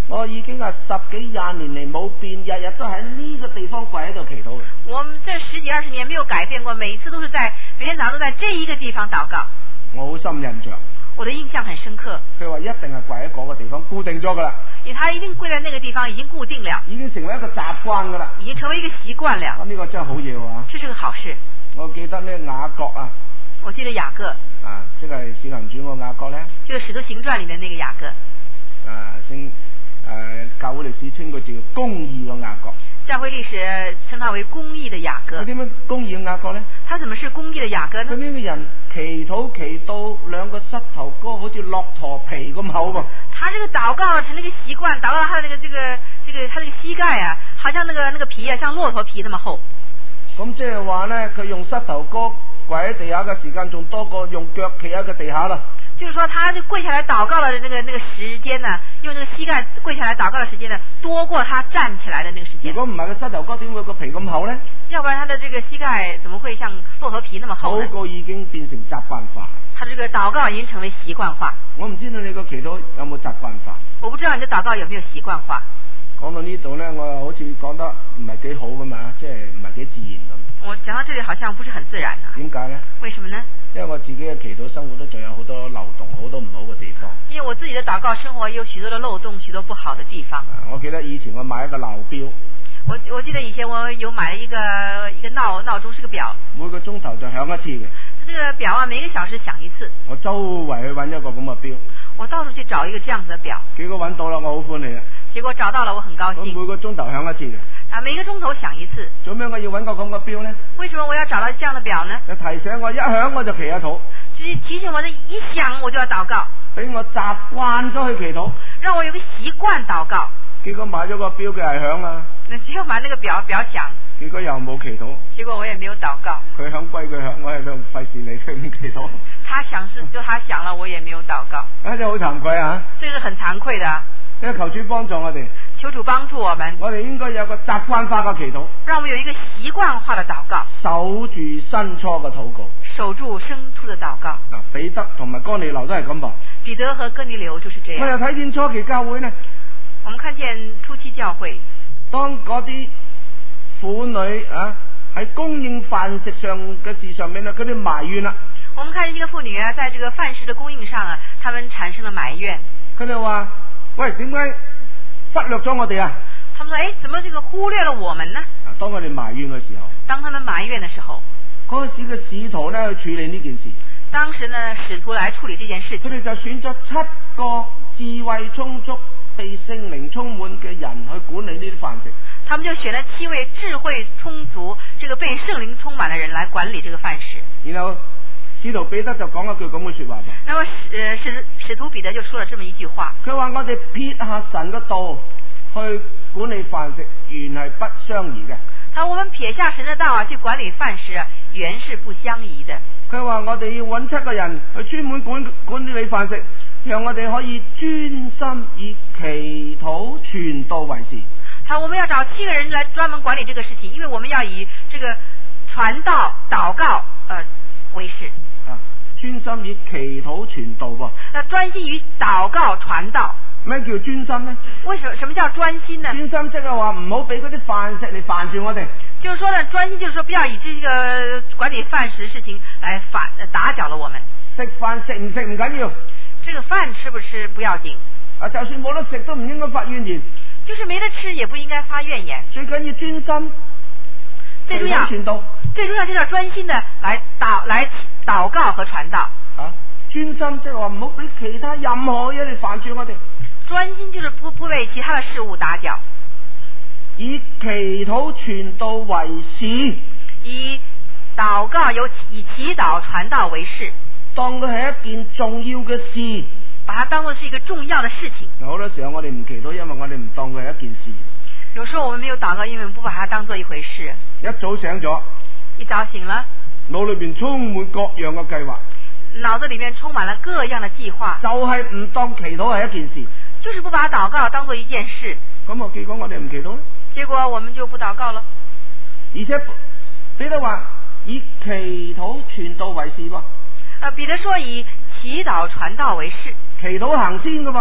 我已經係十幾廿年嚟冇變，日日都喺呢個地方跪喺度祈禱嘅。 我們這十幾二十年沒有改變過，每一次都是在每天早上都在這一個地方禱告。 我好深印象。 我的印象很深刻。 佢話一定係跪喺嗰個地方，固定咗噶啦。 因為他一定跪在那個地方，已經固定了， 已經成為一個習慣噶啦， 已經成為一個習慣了。 咁呢個真係好嘢喎！ 這是個好事。 我記得呢雅各啊， 我記得雅各啊，即係《使徒行傳》個雅各咧， 這個《使徒行傳》裏面那個雅各， 啊，稱誒教會歷史稱佢叫公義嘅雅各。 教會歷史稱他為公義的雅各。 佢點樣公義嘅雅各咧？ 他怎麼是公義的雅各呢？ 佢呢個人祈禱祈到兩個膝頭哥好似駱駝皮咁厚噃。 他這個禱告成那個習慣，禱告他的那個這個這個他這個膝蓋啊，好像那個那個皮啊，像駱駝皮那麼厚。 咁即係話咧，佢用膝頭哥跪喺地下嘅時間仲多過用腳企喺個地下啦。 就是說，他就跪下來禱告的那個那個時間呢，用那個膝蓋跪下來禱告的時間呢，多過他站起來的那個時間。 如果唔係個膝頭哥，點會個皮咁厚呢？ 要不然他的這個膝蓋怎麼會像駱駝皮那麼厚呢？ 禱告已經變成習慣化。 他這個禱告已經成為習慣化。我唔知道你個祈禱有冇習慣化？ 我不知道你的禱告有沒有習慣化。 講到呢度呢，我又好似講得唔係幾好噶嘛，即係唔係幾自然咁。 我講到這裏好像不是很自然啊。 點解呢？ 為什麼呢？ 因為我自己嘅祈禱生活都仲有好多漏洞，好多唔好嘅地方。 因為我自己的禱告生活有許多的漏洞，許多不好的地方。 啊、我記得以前我買一個鬧錶。 我我記得以前我有買了一個一個鬧鬧鐘，是個表。 每個鐘頭就響一次嘅。 這個表啊，每個小時響一次。 我周圍去揾一個咁嘅錶。 我到處去找一個這樣子的表。 結果揾到啦，我好歡喜啊！ 結果找到了，我很高興。 我每個鐘頭響一次嘅。 啊，每個鐘頭響一次。 做咩我要揾個咁嘅錶呢？ 為什麼我要找到這樣的表呢？ 就提醒我一響我就祈下禱。 就是提醒我的一響我就要禱告。 俾我習慣咗去祈禱。 讓我有個習慣禱告。 結果買咗個錶嘅係響啊。 那只有買那個表表響。 結果又冇祈禱。 結果我也沒有禱告。佢響歸佢響，我喺度費事你佢唔祈禱。 他響是就他響了，我也沒有禱告。 啊，真係好慚愧啊！ 這是很慚愧的。 因為求主幫助我哋。 求主幫助我們。 我哋應該有個習慣化嘅祈禱。 讓我們有一個習慣化的禱告。 守住申初嘅禱告。 守住生出的禱告。 嗱，彼得同埋哥尼流都係咁噃。 彼得和哥尼流就是這樣。 我又睇見初期教會呢。 我們看見初期教會， 當嗰啲婦女啊喺供應飯食上嘅事上面呢，佢哋埋怨啦。 我們看見這個婦女啊，在這個飯食的供應上啊，他們產生了埋怨。 佢哋話：喂，點解忽略咗我哋啊？ 他們說：誒，怎麼這個忽略了我們呢？ 當我哋埋怨嘅時候， 當他們埋怨的時候， 嗰時嘅使徒呢去處理呢件事。 當時呢，使徒來處理這件事情， 佢哋就選咗七個智慧充足、被聖靈充滿嘅人去管理呢啲飯食。 他們就選了七位智慧充足、這個被聖靈充滿的人來管理這個飯食。 然後使徒彼得就講一句咁嘅說話。 那麼使使使徒彼得就說了這麼一句話。 佢話：我哋撇下神嘅道去管理飯食，原係不相宜嘅。 他我們撇下神的道啊，去管理飯食啊，原是不相宜的。 佢話我哋要揾七個人去專門管管理飯食，讓我哋可以專心以祈禱傳道為事。 好，我們要找七個人來專門管理這個事情，因為我們要以這個傳道、禱告，呃，為事。 啊，專心以祈禱傳道噃。 那專心於禱告傳道。 咩叫專心呢？ 為什麼什麼叫專心呢？ 專心即係話唔好俾嗰啲飯食嚟煩住我哋。 就是說呢，專心就是說不要以這個管理飯食事情來煩打攪了我們。 食飯食唔食唔緊要， 這個飯吃不吃不要緊。 啊，就算冇得食都唔應該發怨言。 就是沒得吃也不應該發怨言。 最緊要專心。 最重要傳道。最重要就要專心的來禱來禱告和傳道。 啊，專心即係話唔好俾其他任何嘢嚟煩住我哋。 專心就是不不被其他的事物打攪， 以祈禱傳道為事， 以禱告有以祈禱傳道為事， 當佢係一件重要嘅事， 把它當作是一個重要的事情。 好多時候我哋唔祈禱，因為我哋唔當佢係一件事。 有時候我們沒有禱告，因為我們不把它當作一回事。 一早醒咗， 一早醒了， 腦裏邊充滿各樣嘅計劃， 腦子裏面充滿了各樣的計劃， 就係唔當祈禱係一件事。 就是不把禱告當做一件事， 咁啊，結果我哋唔祈禱咧。 結果我們就不禱告了。 而且彼得話以祈禱傳道為事噃。 啊，彼得說以祈禱傳道為事。 祈禱行先噶噃。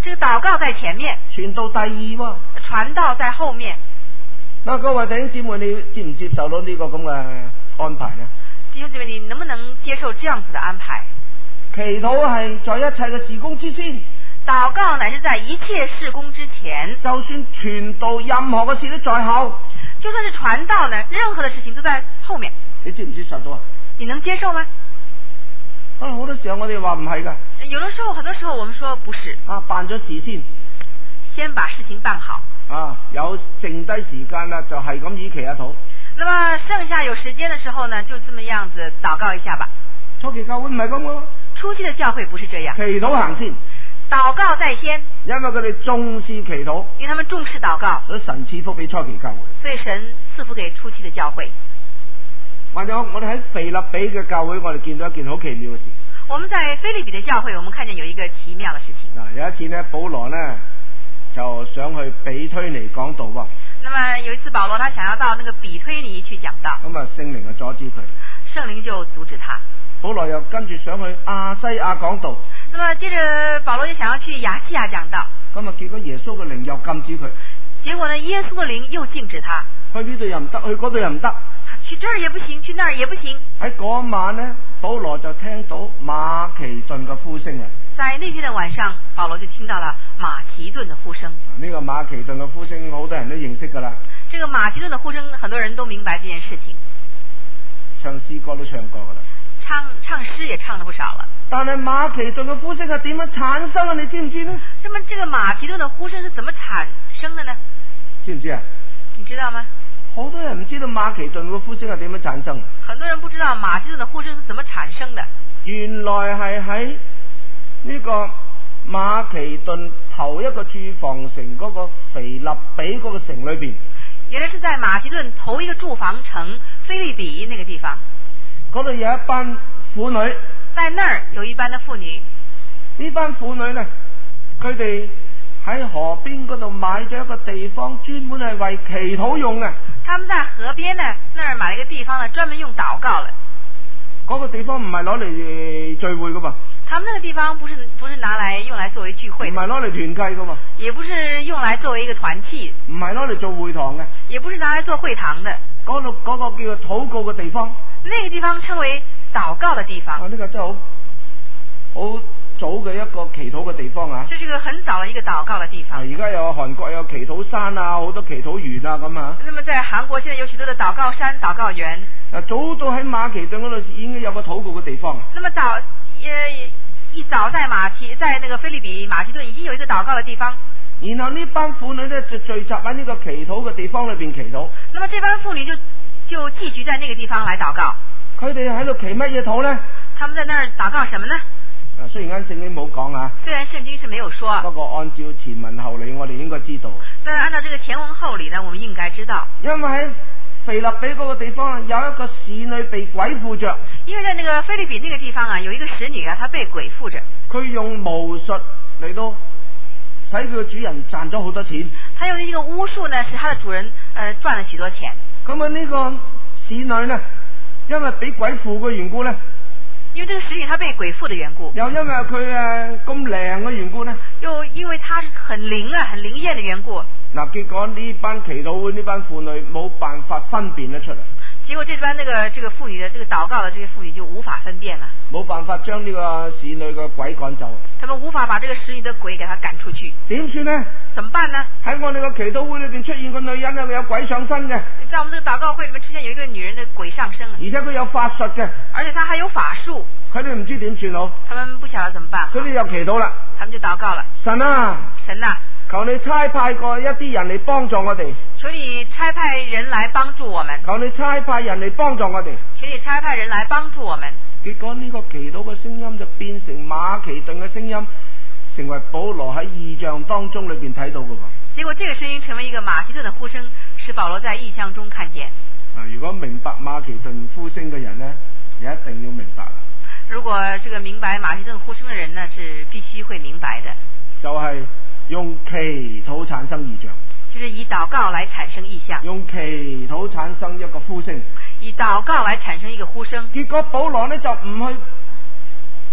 這個禱告在前面， 傳道第二喎。 傳道在後面。 嗱，各位弟兄姊妹，你接唔接受到呢個咁嘅安排呢？ 弟兄姊妹，你能不能接受這樣子的安排？ 祈禱係在一切嘅事工之先， 禱告乃是在一切事工之前。 就算傳道任何嘅事都在後， 就算是傳道呢，任何的事情都在後面。 你接唔接受到啊？ 你能接受嗎？ 可能好多時候我哋話唔係噶。 有的時候，很多時候我們說不是。 啊，辦咗事先， 先把事情辦好。 啊，有剩低時間啦，就係咁以祈下禱。 那麼剩下有時間的時候呢，就這麼樣子禱告一下吧。 初期教會唔係咁噶。 初期的教會不是這樣。 祈禱行先， 禱告在先。 因為佢哋重視祈禱， 因為他們重視禱告， 所以神賜福俾初期教會。 所以神賜福給初期的教會。 還有我哋喺腓立比嘅教會，我哋見到一件好奇妙嘅事。 我們在腓立比的教會，我們看見有一個奇妙的事情。 嗱，有一次呢，保羅呢就想去比推尼講道喎。 那麼有一次保羅他想要到那個比推尼去講道， 咁啊聖靈就阻止佢。 聖靈就阻止他。 保羅又跟住想去亞西亞講道。 那麼接着保羅就想要去亞西亞講道。 咁啊結果耶穌嘅靈又禁止佢。 結果呢，耶穌嘅靈又禁止他。 去呢度又唔得，去嗰度又唔得。 去這兒也不行，去那兒也不行。 喺嗰晚呢，保羅就聽到馬其頓嘅呼聲啊！ 在那天的晚上，保羅就聽到了馬其頓的呼聲。 呢個馬其頓嘅呼聲，好多人都認識噶啦。 這個馬其頓的呼聲，很多人都明白這件事情。 唱詩歌都唱過噶啦。 唱唱詩也唱了不少了。 但係馬其頓嘅呼聲係點樣產生啊？你知唔知呢？ 那麼這個馬其頓的呼聲是怎麼產生的呢？ 知唔知啊？ 你知道嗎？ 好多人唔知道馬其頓嘅呼聲係點樣產生。 很多人不知道馬其頓的呼聲是怎麼產生的。 原來係喺呢個馬其頓頭一個駐防城嗰個腓立比嗰個城裏邊。 原來是在馬其頓頭一個駐防城腓立比那個地方。 嗰度有一班婦女。 在那兒有一班的婦女。 呢班婦女呢，佢哋喺河邊嗰度買咗一個地方，專門係為祈禱用嘅。 他們在河邊呢，那兒買了一個地方呢，專門用禱告了。 嗰個地方唔係攞嚟聚會噶噃。 他們那個地方不是不是拿來用來作為聚會。 唔係攞嚟團契噶噃。 也不是用來作為一個團契。 唔係攞嚟做會堂嘅。 也不是拿來做會堂的。 嗰度嗰個叫做禱告嘅地方。 那個地方稱為禱告的地方。 啊，呢個真係好好早嘅一個祈禱嘅地方啊！ 這是個很早嘅一個禱告嘅地方。 而家有韓國有祈禱山啊，好多祈禱園啊咁啊。 那麼在韓國現在有許多的禱告山、禱告園。 啊，早到喺馬其頓嗰度已經有個禱告嘅地方。 那麼早，呃，一早在馬其，在那個腓立比馬其頓已經有一個禱告嘅地方。 然後呢班婦女呢，就聚集喺呢個祈禱嘅地方裏邊祈禱。 那麼這班婦女就就聚集在那個地方來禱告。 佢哋喺度祈乜嘢禱呢？ 他們在那兒禱告什麼呢？ 啊，雖然間聖經冇講啊， 雖然聖經是沒有說， 不過按照前文後理，我哋應該知道。 但是按照這個前文後理呢，我們應該知道。 因為喺腓立比嗰個地方有一個使女被鬼附着。 因為在那個腓立比那個地方啊，有一個使女啊，她被鬼附着。 佢用巫術嚟到使佢嘅主人賺咗好多錢。 她用呢個巫術呢，使她的主人呃賺了許多錢。 咁啊呢個使女呢，因為俾鬼附嘅緣故呢。 因為這個使女她被鬼附的緣故， 又因為佢誒咁靈嘅緣故呢， 又因為她是很靈啊、很靈驗的緣故。 嗱，結果呢班祈禱會呢班婦女冇辦法分辨得出嚟。 結果這班那個這個婦女的這個禱告的這些婦女就無法分辨了， 冇辦法將呢個使女嘅鬼趕走。 他們無法把這個使女的鬼給她趕出去。 點算呢？ 怎麼辦呢？ 喺我哋個祈禱會裏邊出現個女人啊，佢有鬼上身嘅。 在我們這個禱告會裏面出現有一個女人的鬼上身， 而且佢有法術嘅， 而且她還有法術。 佢哋唔知點算好。 他們不曉得怎麼辦。 佢哋又祈禱啦。 他們就禱告了。 神啊！ 神啊！ 求你差派過一啲人嚟幫助我哋。 求你差派人來幫助我們。 求你差派人嚟幫助我哋。 求你差派人來幫助我們。 結果呢個祈禱嘅聲音就變成馬其頓嘅聲音，成為保羅喺異象當中裏邊睇到嘅噃。 結果這個聲音成為一個馬其頓的呼聲，使保羅在異象中看見。 啊，如果明白馬其頓呼聲嘅人呢，你一定要明白啦。 如果這個明白馬其頓呼聲的人呢，是必須會明白的。 就係、是、用祈禱產生異象， 就是以禱告來產生異象。 用祈禱產生一個呼聲， 以禱告來產生一個呼聲。 結果保羅呢就唔去呢個亞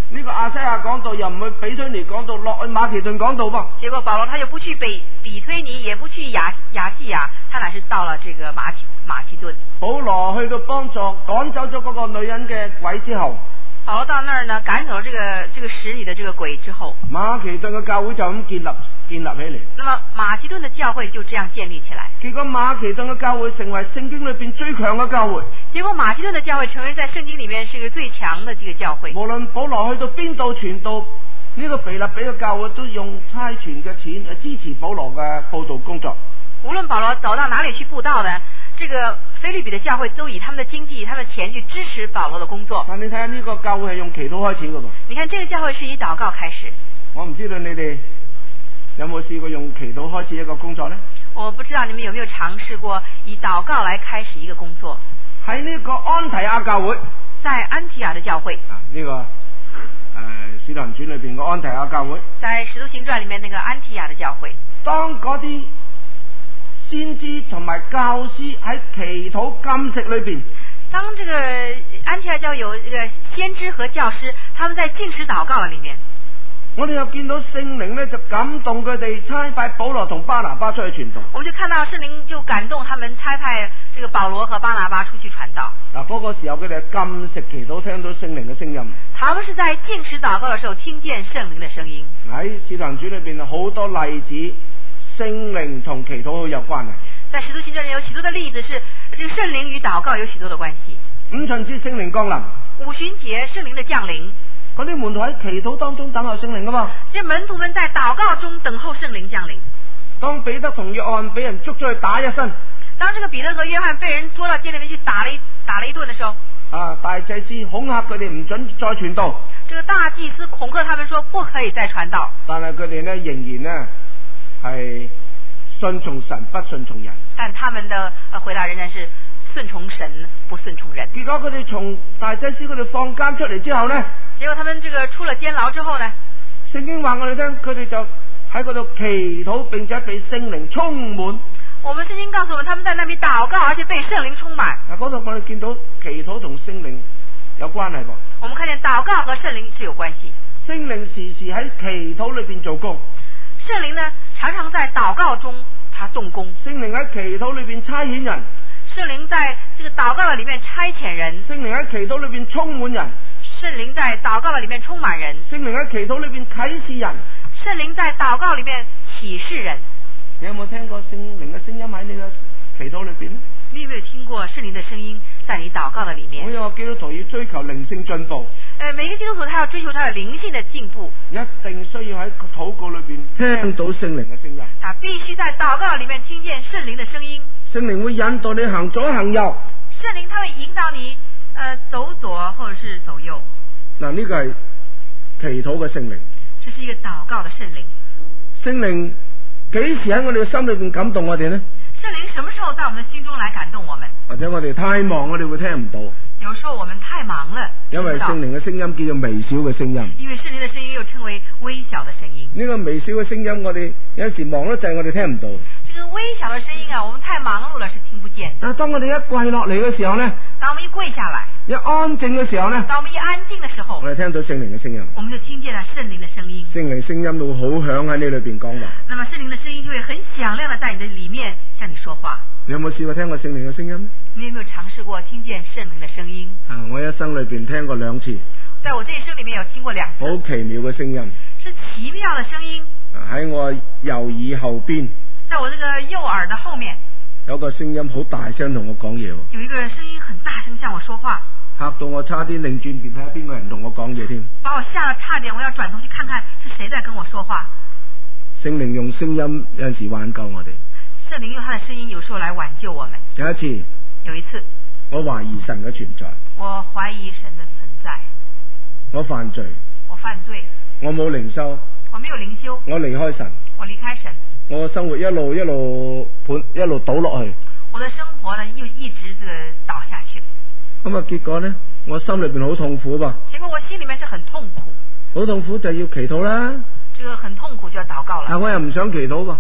亞西亞講道，又唔去比推尼講道，落去馬其頓講道噃。 结果保罗他就不去北比推尼，也不去亚亚细亚，他乃是到了这个马其马其顿。 保羅去到幫助趕走咗嗰個女人嘅鬼之後， 保罗到那儿呢，赶走了这个这个使女的这个鬼之后， 馬其頓嘅教會就咁建立建立起嚟。 那麼馬其頓的教會就這樣建立起來。 結果馬其頓嘅教會成為聖經裏邊最強嘅教會。 結果馬其頓的教會成為在聖經裡面是一個最強的這個教會。 無論保羅去到邊度傳道，呢、這個腓立比嘅教會都用差傳嘅錢嚟支持保羅嘅佈道工作。 無論保羅走到哪裡去佈道呢，這個腓立比的教會都以他們的經濟、他們的錢去支持保羅的工作。 但你睇下呢個教會係用祈禱開始嘅噃。 你看這個教會是以禱告開始。 我唔知道你哋有冇試過用祈禱開始一個工作呢？ 我不知道你們有沒有嘗試過以禱告來開始一個工作。 喺呢個安提亞教會， 在安提亞的教會。 啊，呢、這個誒《使徒行傳》裏邊嘅安提亞教會。在《 使徒行傳》裡面那個安提亞的教會。 當嗰啲先知同埋教師喺祈禱禁食裏邊， 當這個安提亞教有這個先知和教師，他們在禁食禱告的裡面， 我哋又見到聖靈呢就感動佢哋差派保羅同巴拿巴出去傳道。 我們就看到聖靈就感動他們差派這個保羅和巴拿巴出去傳道。 嗱，嗰個時候佢哋禁食祈禱，聽到聖靈嘅聲音。 他們是在禁食禱告的時候聽見聖靈的聲音。 喺《使徒行傳》裏邊好多例子，聖靈同祈禱好有關係。 在《使徒行傳》裏有許多的例子是，這個聖靈與禱告有許多的關係。 五旬節聖靈降臨， 五旬節聖靈的降臨， 嗰啲門徒喺祈禱當中等候聖靈噶嘛。 這門徒們在禱告中等候聖靈降臨。 當彼得同約翰俾人捉咗去打一身， 當這個彼得和約翰被人捉到監裏面去打了一打了一頓的時候， 啊，大祭司恐嚇佢哋唔准再傳道。 這個大祭司恐嚇他們說不可以再傳道。 但係佢哋呢仍然呢係順從神，不順從人。 但他們的回答仍然是順從神，不順從人。 結果佢哋從大祭司佢哋放監出嚟之後呢， 結果他們這個出了監牢之後呢， 聖經話我哋聽，佢哋就喺嗰度祈禱，並且被聖靈充滿。 我們聖經告訴我們，他們在那邊禱告，而且被聖靈充滿。 嗱，嗰度我哋見到祈禱同聖靈有關係噃。 我們看見禱告和聖靈是有關係。 聖靈時時喺祈禱裏邊做工。 聖靈呢，常常在禱告中他動工。 聖靈喺祈禱裏邊差遣人。 聖靈在這個禱告的裏面差遣人。 聖靈喺祈禱裏邊充滿人。 聖靈在禱告的裏面充滿人。 聖靈喺祈禱裏邊啟示人。 聖靈在禱告裏面啟示人。 你有冇聽過聖靈嘅聲音喺你嘅祈禱裏邊呢？ 你有沒有聽過聖靈的聲音在你禱告的裏面？ 每個基督徒要追求靈性進步。 呃，每個基督徒他要追求他的靈性的進步， 一定需要喺禱告裏邊聽到聖靈嘅聲音。 他必須在禱告裏面聽見聖靈的聲音。 聖靈會引導你行左行右。 聖靈他會引導你，呃，走左或者是走右。 嗱，呢個係祈禱嘅聖靈。 這是一個禱告的聖靈。 聖靈幾時喺我哋嘅心裏邊感動我哋呢？ 聖靈什麼時候在我們的心中來感動我們？ 或者我哋太忙，我哋會聽唔到。 有時候我們太忙了， 因為聖靈嘅聲音叫做微小嘅聲音。 因為聖靈嘅聲音又稱為微小嘅聲音。 呢個微小嘅聲音，我哋有時忙得滯，我哋聽唔到。 這個微小嘅聲音啊，我們太忙碌了，是聽不見。 但係當我哋一跪落嚟嘅時候呢， 當我們一跪下來， 一安靜嘅時候呢， 當我們一安靜嘅時候， 我哋聽到聖靈嘅聲音， 我們就聽見了聖靈嘅聲音。 聖靈聲音會好響喺你裏邊講話。 那麼聖靈嘅聲音就會很響亮的在你的裏面向你說話。 你有冇試過聽過聖靈嘅聲音？ 你有沒有嘗試過聽見聖靈嘅聲音？ 啊，我一生裏邊聽過兩次。 在我這一生裏面有聽過兩次。 好奇妙嘅聲音。 是奇妙的聲音。 喺我右耳後邊。 在我這個右耳的後面。 有個聲音好大聲同我講嘢。 有一個聲音很大聲向我說話。嚇到我差啲擰轉邊睇下邊個人同我講嘢添。 把我嚇得差點，我要轉頭去看看是誰在跟我說話。 聖靈用聲音有陣時挽救我哋。 聖靈用他的聲音有時候來挽救我們。 有一次， 有一次， 我懷疑神嘅存在。 我懷疑神的存在。 我犯罪。 我犯罪。 我冇靈修。 我沒有靈修。 我離開神。 我離開神。 我嘅生活一路一路盤一路倒落去。 我的生活呢，又一直這個倒下去。咁啊，結果呢，我心裏邊好痛苦噃。 結果我心裏面是很痛苦。 好痛苦就要祈禱啦。 這個很痛苦就要禱告了。 但我又唔想祈禱噃。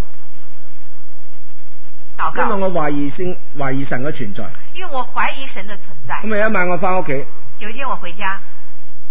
禱告。 因為我懷疑聖懷疑神嘅存在。 因為我懷疑神的存在。 咁啊，有一晚我翻屋企。 有一天我回家。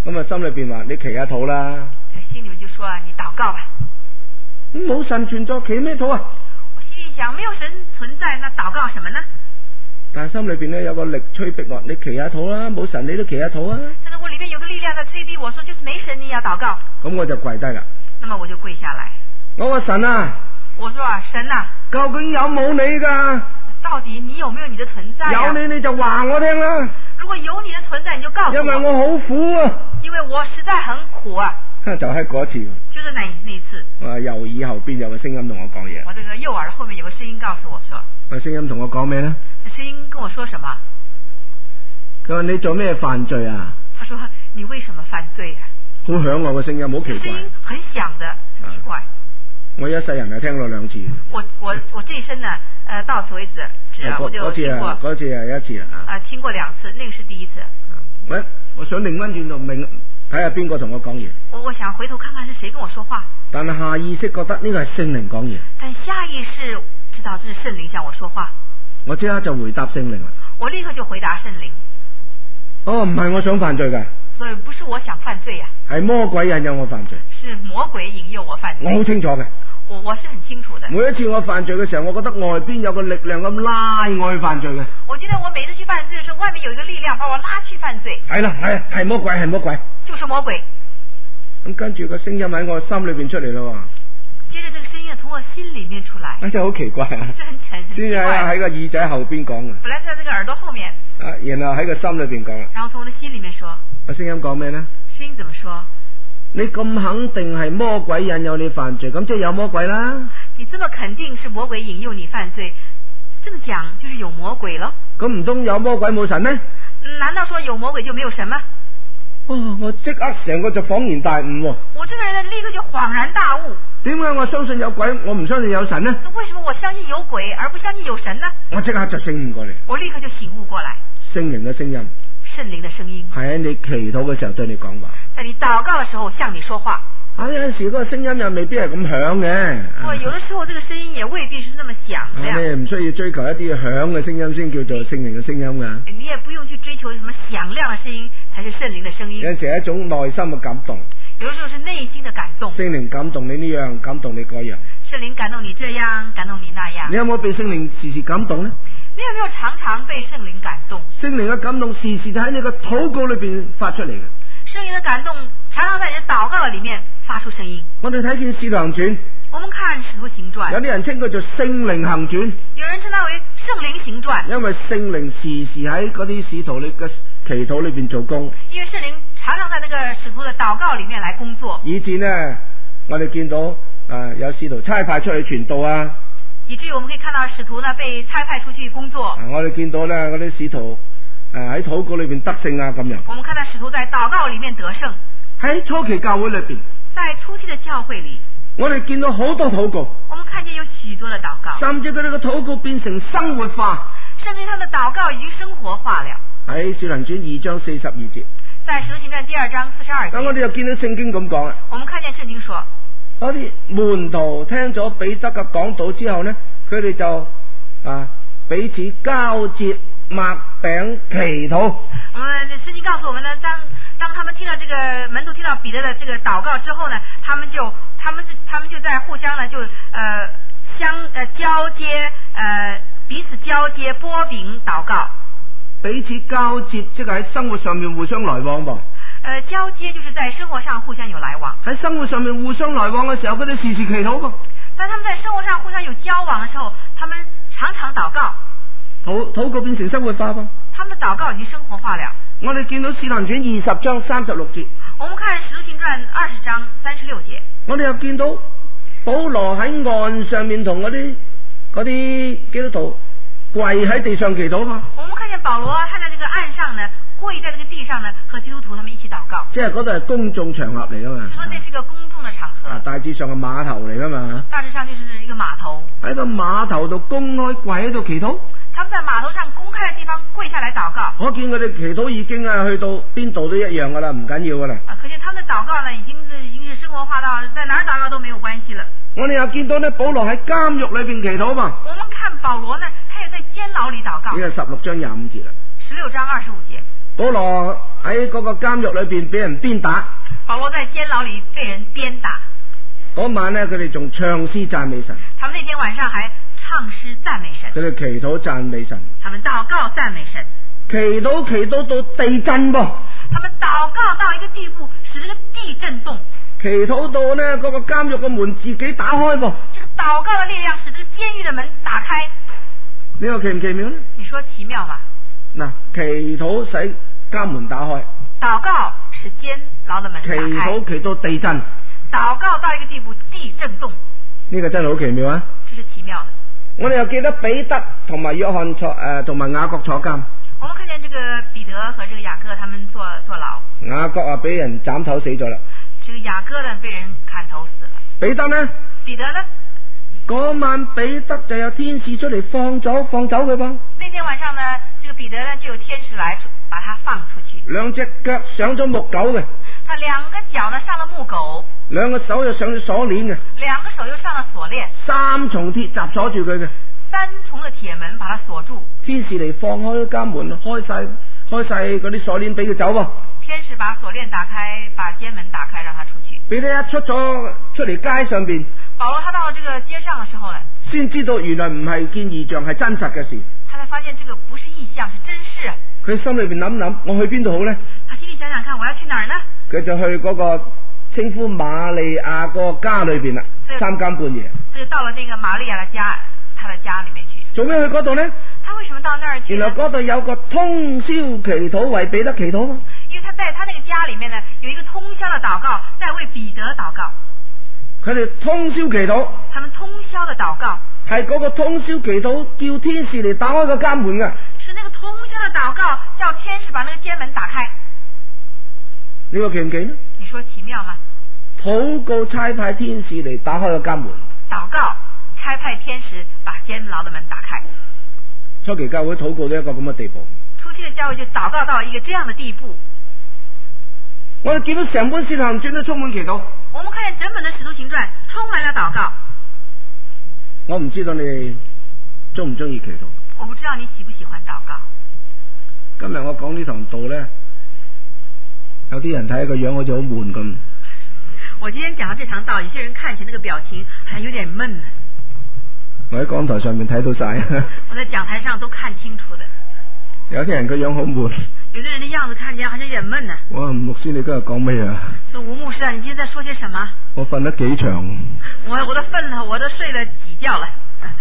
咁啊，心裏邊話你祈下禱啦。 心里面就說啊，你禱告吧。 冇神存在，祈咩禱啊？ 我心裏想，沒有神存在，那禱告什麼呢？ 但係心裏邊咧有個力催逼我，你祈下禱啦，冇神你都祈下禱啊。 但是我裏面有個力量在催逼我說，就是沒神你也要禱告。 咁我就跪低啦。 那麼我就跪下來。 我話神啊， 我說啊，神啊， 究竟有冇你噶？ 到底你有沒有你的存在啊？ 有你你就話我聽啦。 如果有你的存在，你就告訴我。 因為我好苦啊。 因為我實在很苦啊。 就喺嗰次。 就是那那一次。 我右耳後邊有個聲音同我講嘢。 我這個右耳後面有個聲音告訴我說。 個聲音同我講咩呢？ 聲音跟我說什麼？ 佢話你做咩犯罪啊？ 他說你為什麼犯罪啊？ 好響我個聲音，好奇怪。 聲音很響的，很奇怪。我一世人係聽過兩次。 我我我這一生呢，呃，到此為止，只我就聽過。 嗰次係一次啊。 啊，聽過兩次，那個是第一次。 喂，我想擰翻轉度明睇下邊個同我講嘢。 我我想回頭看看是誰跟我說話。 但係下意識覺得呢個係聖靈講嘢。 但下意識知道這是聖靈向我說話。 我即刻就回答聖靈啦。 我立刻就回答聖靈。 哦，唔係我想犯罪㗎。 所以不是我想犯罪呀、啊。係魔鬼引誘我犯罪。 是魔鬼引誘我犯罪。 我好清楚嘅。 我我是很清楚的。 每一次我犯罪嘅時候，我覺得外邊有個力量咁拉我去犯罪嘅。 我記得我每次去犯罪嘅時候，外面有一個力量把我拉去犯罪。係啦，係係魔鬼，係魔鬼。就是魔鬼。 咁跟住個聲音喺我心裏邊出嚟咯。 接着這個聲音從我心裏面出來。真係好奇怪啊！這很很奇怪。 先喺個耳仔後邊講嘅。 本來在這個耳朵後面。 啊，然後喺個心裏邊講。 然後從我的心裏面說。 個聲音講咩呢？ 聲音怎麼說？ 你咁肯定係魔鬼引誘你犯罪，咁即係有魔鬼啦。 你這麼肯定是魔鬼引誘你犯罪，這麼講就是有魔鬼咯。 咁唔通有魔鬼冇神咩？ 難道說有魔鬼就沒有神嗎？ 哦，我即刻成個就恍然大悟。我這個人呢，立刻就恍然大悟。 點解我相信有鬼，我唔相信有神呢？ 為什麼我相信有鬼而不相信有神呢？ 我即刻就醒悟過嚟。 我立刻就醒悟過來。 聖靈嘅聲音。 聖靈的聲音係喺你祈禱嘅時候對你講話， 在你禱告嘅時候向你說話。 啊，有陣時嗰個聲音又未必係咁響嘅。 哇，有的時候這個聲音也未必是那麼響嘅。 啊，你唔需要追求一啲響嘅聲音先叫做聖靈嘅聲音噶。 你也不用去追求什麼響亮嘅聲音才是聖靈嘅聲音。 有陣時係一種內心嘅感動。 有的時候是內心嘅感動。 聖靈感動你呢樣，感動你嗰樣。 聖靈感動你這樣，感動你那樣。 你有冇被聖靈時時感動呢？ 你有沒有常常被聖靈感動？ 聖靈嘅感動時時就喺你個禱告裏邊發出嚟嘅。 聖靈嘅感動常常在你的禱告裏面發出聲音。 我哋睇見《使徒行傳》， 我們看《使徒行傳》， 有啲人稱佢做聖靈行傳， 有人稱它為聖靈行傳， 因為聖靈時時喺嗰啲使徒你嘅祈禱裏邊做工。 因為聖靈常常在那個使徒的禱告裏面來工作。 以至呢，我哋見到誒、呃、有使徒差派出去傳道啊。 以至於我們可以看到使徒呢被差派出去工作。 啊、我哋見到呢嗰啲使徒誒喺禱告裏邊得勝啊咁樣。 我們看到使徒在禱告裏面得勝。喺初期教會裏邊， 在初期的教會裏， 我哋見到好多禱告。 我們看見有許多的禱告， 甚至佢哋嘅禱告變成生活化。 甚至他們的禱告已經生活化了。 喺《使徒行傳》二章四十二節。 在《使徒行傳》第二章四十二節。 咁我哋又見到聖經咁講啊。 我們看見聖經說。 嗰啲門徒聽咗彼得嘅講道之後呢，佢哋就啊彼此交接擘餅祈禱。 我們聖經告訴我們呢，當當他們聽了這個門徒聽到彼得的這個禱告之後呢，他們就他們他們就在互相呢就呃相呃交接呃彼此交接擘餅禱告。 彼此交接即係喺生活上面互相來往噃。 呃，交接就是在生活上互相有來往。 喺生活上面互相來往嘅時候，佢哋時時祈禱噃。 當他們在生活上互相有交往嘅時候，他們常常禱告。 禱禱告變成生活化噃。 他們的禱告已經生活化了。 我哋見到《使徒行傳》二十章三十六節。 我們看《使徒行傳》二十章三十六節。我哋又見到保羅喺岸上面同嗰啲嗰啲基督徒跪喺地上祈禱嘛。 我們看見保羅他在這個岸上呢。跪在這個地上呢，和基督徒他們一起禱告。 即係嗰度係公眾場合嚟噶嘛？ 就說這是一個公眾的場合。 啊，大致上嘅碼頭嚟噶嘛？ 大致上就是一個碼頭。 喺個碼頭度公開跪喺度祈禱。 他們在碼頭上公開嘅地方跪下來禱告。 我見佢哋祈禱已經啊去到邊度都一樣噶啦，唔緊要噶啦。 啊，可見他們的禱告呢，已經是已經是生活化到在哪兒禱告都沒有關係了。 我哋又見到呢，保羅喺監獄裏邊祈禱嘛。 我們看保羅呢，他也在監牢裏禱告。 呢個十六章廿五節啦。 十六章二十五節。 保羅喺嗰個監獄裏邊俾人鞭打。 保羅在監牢裏被人鞭打。 嗰晚呢，佢哋仲唱詩讚美神。 他們那天晚上還唱詩讚美神。 佢哋祈禱讚美神。 他們禱告讚美神。 祈禱祈禱到地震噃。 他們禱告到一個地步，使這個地震動。 祈禱到呢，嗰個監獄嘅門自己打開噃。 這個禱告的力量使這個監獄的門打開。 呢個奇唔奇妙呢？ 你說奇妙嗎？ 嗱，祈禱使監門打開。 禱告使監牢的門打開。 祈禱祈到地震。 禱告到一個地步，地震動。 呢個真係好奇妙啊！ 這是奇妙的。 我哋又記得彼得同埋約翰坐誒，同埋雅各坐監。 我們看見這個彼得和這個雅各，他們坐坐牢。 雅各啊，俾人斬頭死咗啦。 這個雅各呢，被人砍頭死了。 彼得呢？ 彼得呢？ 嗰晚彼得就有天使出嚟放走放走佢噃。 那天晚上呢，這個彼得呢就有天使來把他放出去。 兩隻腳上咗木狗嘅。 他兩個腳呢上了木狗。兩個手又上咗鎖鏈嘅。兩個手又上了鎖鏈。三重鐵閘鎖住佢嘅。三重的鐵門把他鎖住。 天使嚟放開監門，開晒開晒嗰啲鎖鏈俾佢走喎。 天使把鎖鏈打開，把監門打開，讓他出去。彼得一出咗出嚟街上邊，保羅他到了這個街上的時候呢， 先知道原來唔係見異象，係真實嘅事。 他才發現這個不是異象，是真事。 佢心裏邊諗諗，我去邊度好呢？ 他心裏想想看，我要去哪兒呢？ 佢就去嗰個稱呼瑪利亞個家裏邊啦，三更半夜。 他就到了那個瑪利亞的家，他的家裏面去。 做咩去嗰度呢？ 他為什麼到那兒去？ 原來嗰度有個通宵祈禱，為彼得祈禱嘛。 因為他在他那個家裏面呢，有一個通宵的禱告，在為彼得禱告。 佢哋通宵祈禱。 他們通宵的禱告。 係嗰個通宵祈禱叫天使嚟打開個監門㗎。 是那個通宵的禱告叫天使把那個監門打開。 呢個奇唔奇呢？ 你說奇妙嗎？ 禱告差派天使嚟打開個監門。 禱告差派天使把監牢的門打開。 初期教會禱告到一個咁嘅地步。 初期的教會就禱告到一個這樣的地步。 我哋見到成本使徒行傳都充滿祈禱。 我們看見整本的使徒行傳充滿了禱告。 我唔知道你哋中唔中意祈禱。 我不知道你喜不喜歡禱告。 今日我講呢堂道咧，有啲人睇個樣好似好悶咁。 我今天講到這堂道，有些人看起那個表情好像有點悶呢。 我喺講台上面睇到晒。 我在講台上都看清楚的。 有啲人個樣好悶。 有的人的樣子看起來好像有點悶呢。哇， 吳牧師你今日講咩啊？ 說吳牧師啊，你今天在說些什麼？ 我瞓得幾長。 我我都瞓了，我都睡了幾覺了。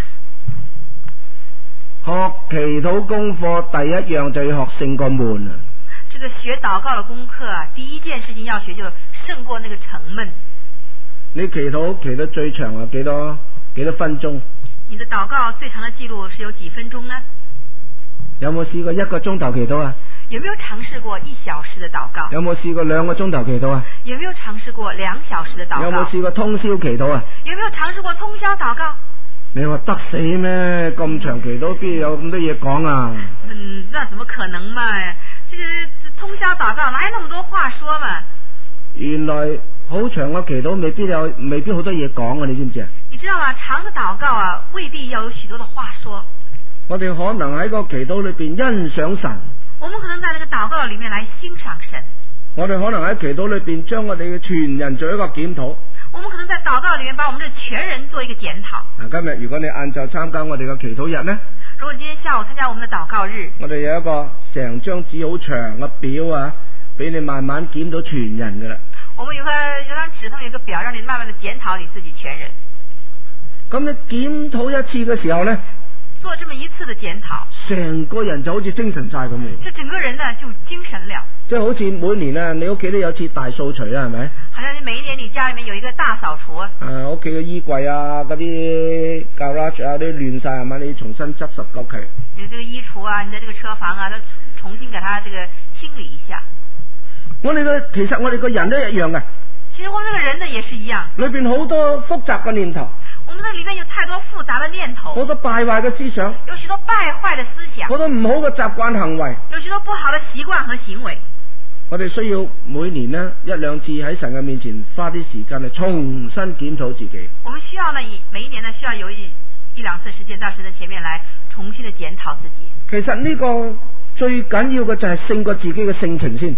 學祈禱功課第一樣就要學勝過悶啊！ 這個學禱告的功課啊，第一件事情要學就勝過那個沉悶。 你祈禱祈得最長啊？幾多幾多分鐘？ 你的禱告最長的記錄是有幾分鐘呢？ 有冇試過一個鐘頭祈禱啊？ 有沒有嘗試過一小時的禱告？ 有冇試過兩個鐘頭祈禱啊？ 有沒有嘗試過兩小時的禱告？ 有冇試過通宵祈禱啊？ 有沒有嘗試過通宵禱告？ 你話得死咩？咁長期都邊有咁多嘢講啊？ 嗯，那怎麼可能嘛？這個通宵禱告哪有那麼多話說嘛？ 原來好長嘅祈禱未必有，未必好多嘢講啊！你知唔知啊？ 你知道嗎？長的禱告啊，未必要有許多的話說。 我哋可能喺個祈禱裏邊欣賞神。 我們可能在那個禱告裏面來欣賞神。 我哋可能喺祈禱裏邊將我哋嘅全人做一個檢討。 我們可能在禱告裏面把我們這全人做一個檢討。 嗱，今日如果你晏晝參加我哋嘅祈禱日呢？ 如果你今天下午參加我們的禱告日， 我哋有一個成張紙好長嘅表啊，俾你慢慢檢討全人噶啦。 我們有個有張紙，上面有個表，讓你慢慢的檢討你自己全人。 咁你檢討一次嘅時候呢？ 做這麼一次的檢討， 成個人就好似精神晒咁嘅。 這整個人呢就精神了。即係好似每年啊，你屋企都有次大掃除啦，係咪？ 好像你每一年你家裏面有一個大掃除。啊， 屋企嘅衣櫃啊，嗰啲 garage 啊，都亂晒係咪？你重新執拾過佢。 你這個衣櫥啊，你的這個車房啊，都重新給它這個清理一下。 我哋嘅其實我哋個人都一樣嘅。 其實我們這個人呢也是一樣。裏邊好多複雜嘅念頭。我們這裏面有太多複雜的念頭， 好多敗壞嘅思想， 有許多敗壞的思想， 好多唔好嘅習慣行為， 有許多不好的習慣和行為。 我哋需要每年呢一兩次喺神嘅面前花啲時間嚟重新檢討自己。 我們需要呢每一年呢需要有一一兩次時間到神的前面來重新的檢討自己。 其實呢個最緊要嘅就係勝過自己嘅性情先。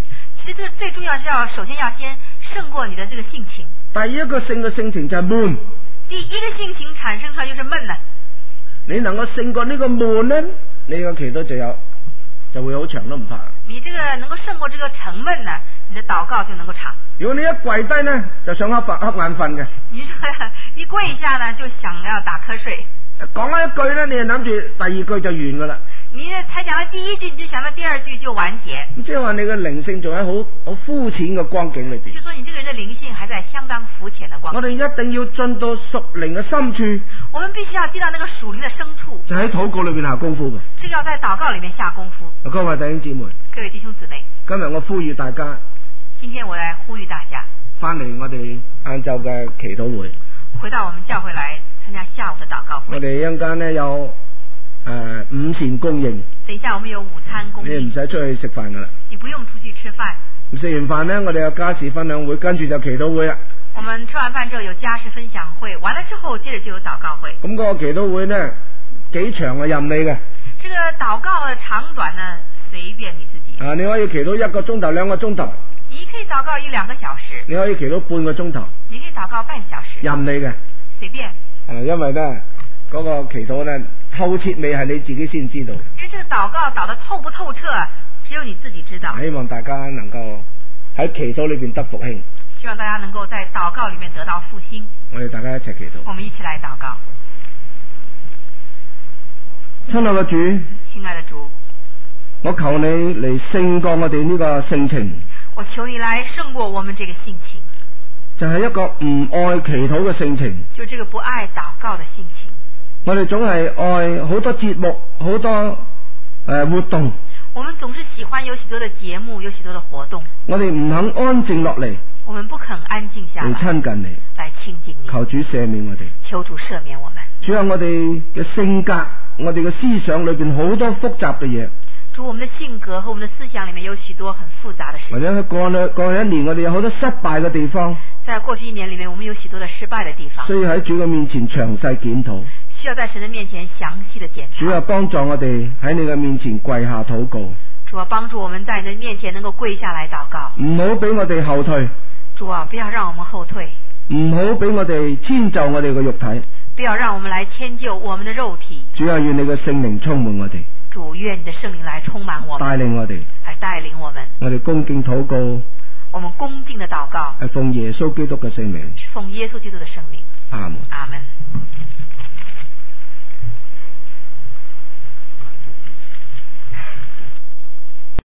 其實最最重要是要首先要先勝過你的這個性情。 第一個勝嘅性情就係悶。 第一個性情產生出來就是悶啦。 你能夠勝過呢個悶呢，你個祈禱就有就會好長都唔怕。 你這個能夠勝過這個沉悶呢，你的禱告就能夠長。 如果你一跪低呢，就想瞌瞓瞌眼瞓嘅。 你說一跪一下呢，就想要打瞌睡。 講咗一句呢，你就諗住第二句就完噶啦。 你才講到第一句，你就想到第二句就完結。 即係話你嘅靈性仲喺好好膚淺嘅光景裏邊。 就說你這個人的靈性還在相當膚淺的光景。 我哋一定要進到屬靈嘅深處。 我們必須要進到那個屬靈的深處。 就喺禱告裏邊下功夫嘅。 是要在禱告裏面下功夫。 各位弟兄姊妹， 各位弟兄姊妹， 今日我呼籲大家， 今天我來呼籲大家， 翻嚟我哋晏晝嘅祈禱會， 回到我們教會來參加下午的禱告會。 我哋一陣間呢有。誒、呃，午膳供應。 等一下，我們有午餐供應。 你唔使出去食飯噶啦。 你不用出去吃飯。 食完飯呢，我哋有家事分享會，跟住就祈禱會啦。 我們吃完飯之後有家事分享會，完了之後接着就有禱告會。 咁嗰個祈禱會呢，幾長啊，任你嘅。 這個禱告的長短呢，隨便你自己。 啊，你可以祈禱一個鐘頭、兩個鐘頭。 你可以禱告一兩個小時。 你可以祈禱半個鐘頭。 你可以禱告半小時。 任你嘅。 隨便。 啊，因為呢。嗰個祈禱呢，透徹未係你自己先知道。 因為這個禱告禱得透不透徹，只有你自己知道。 希望大家能夠喺祈禱裏邊得復興。 希望大家能夠在禱告裏面得到復興。 我哋大家一齊祈禱。 我們一起來禱告。 親愛嘅主， 親愛的主， 我求你嚟勝過我哋呢個性情。 我求你來勝過我們這個性情。 就係一個唔愛祈禱嘅性情。 就這個不愛禱告的性情。 我哋總係愛好多節目，好多誒、呃、活動。 我們總是喜歡有許多的節目，有許多的活動。 我哋唔肯安靜落嚟。 我們不肯安靜下來。嚟親近你， 來親近你。 求主赦免我哋。 求主赦免我們。 主啊，我哋嘅性格，我哋嘅思想裏邊好多複雜嘅嘢。 主，我們的性格和我們的思想裏面有許多很複雜的事情。 或者過去過去一年，我哋有好多失敗嘅地方。 在過去一年裏面，我們有許多的失敗的地方。 需要喺主嘅面前詳細檢討。 需要在神的面前詳細的檢討。 主啊，幫助我哋喺你嘅面前跪下禱告。 主啊，幫助我們在你的面前能夠跪下來禱告。 唔好俾我哋後退。 主啊，不要讓我們後退。 唔好俾我哋遷就我哋嘅肉體。 不要讓我們來遷就我們的肉體。 主啊，願你嘅聖靈充滿我哋。 主，願你的聖靈來充滿我們， 帶領我哋， 來帶領我們。 我哋恭敬禱告。 我們恭敬的禱告， 係奉耶穌基督嘅聖名。 奉耶穌基督的聖名。 阿門。 阿門。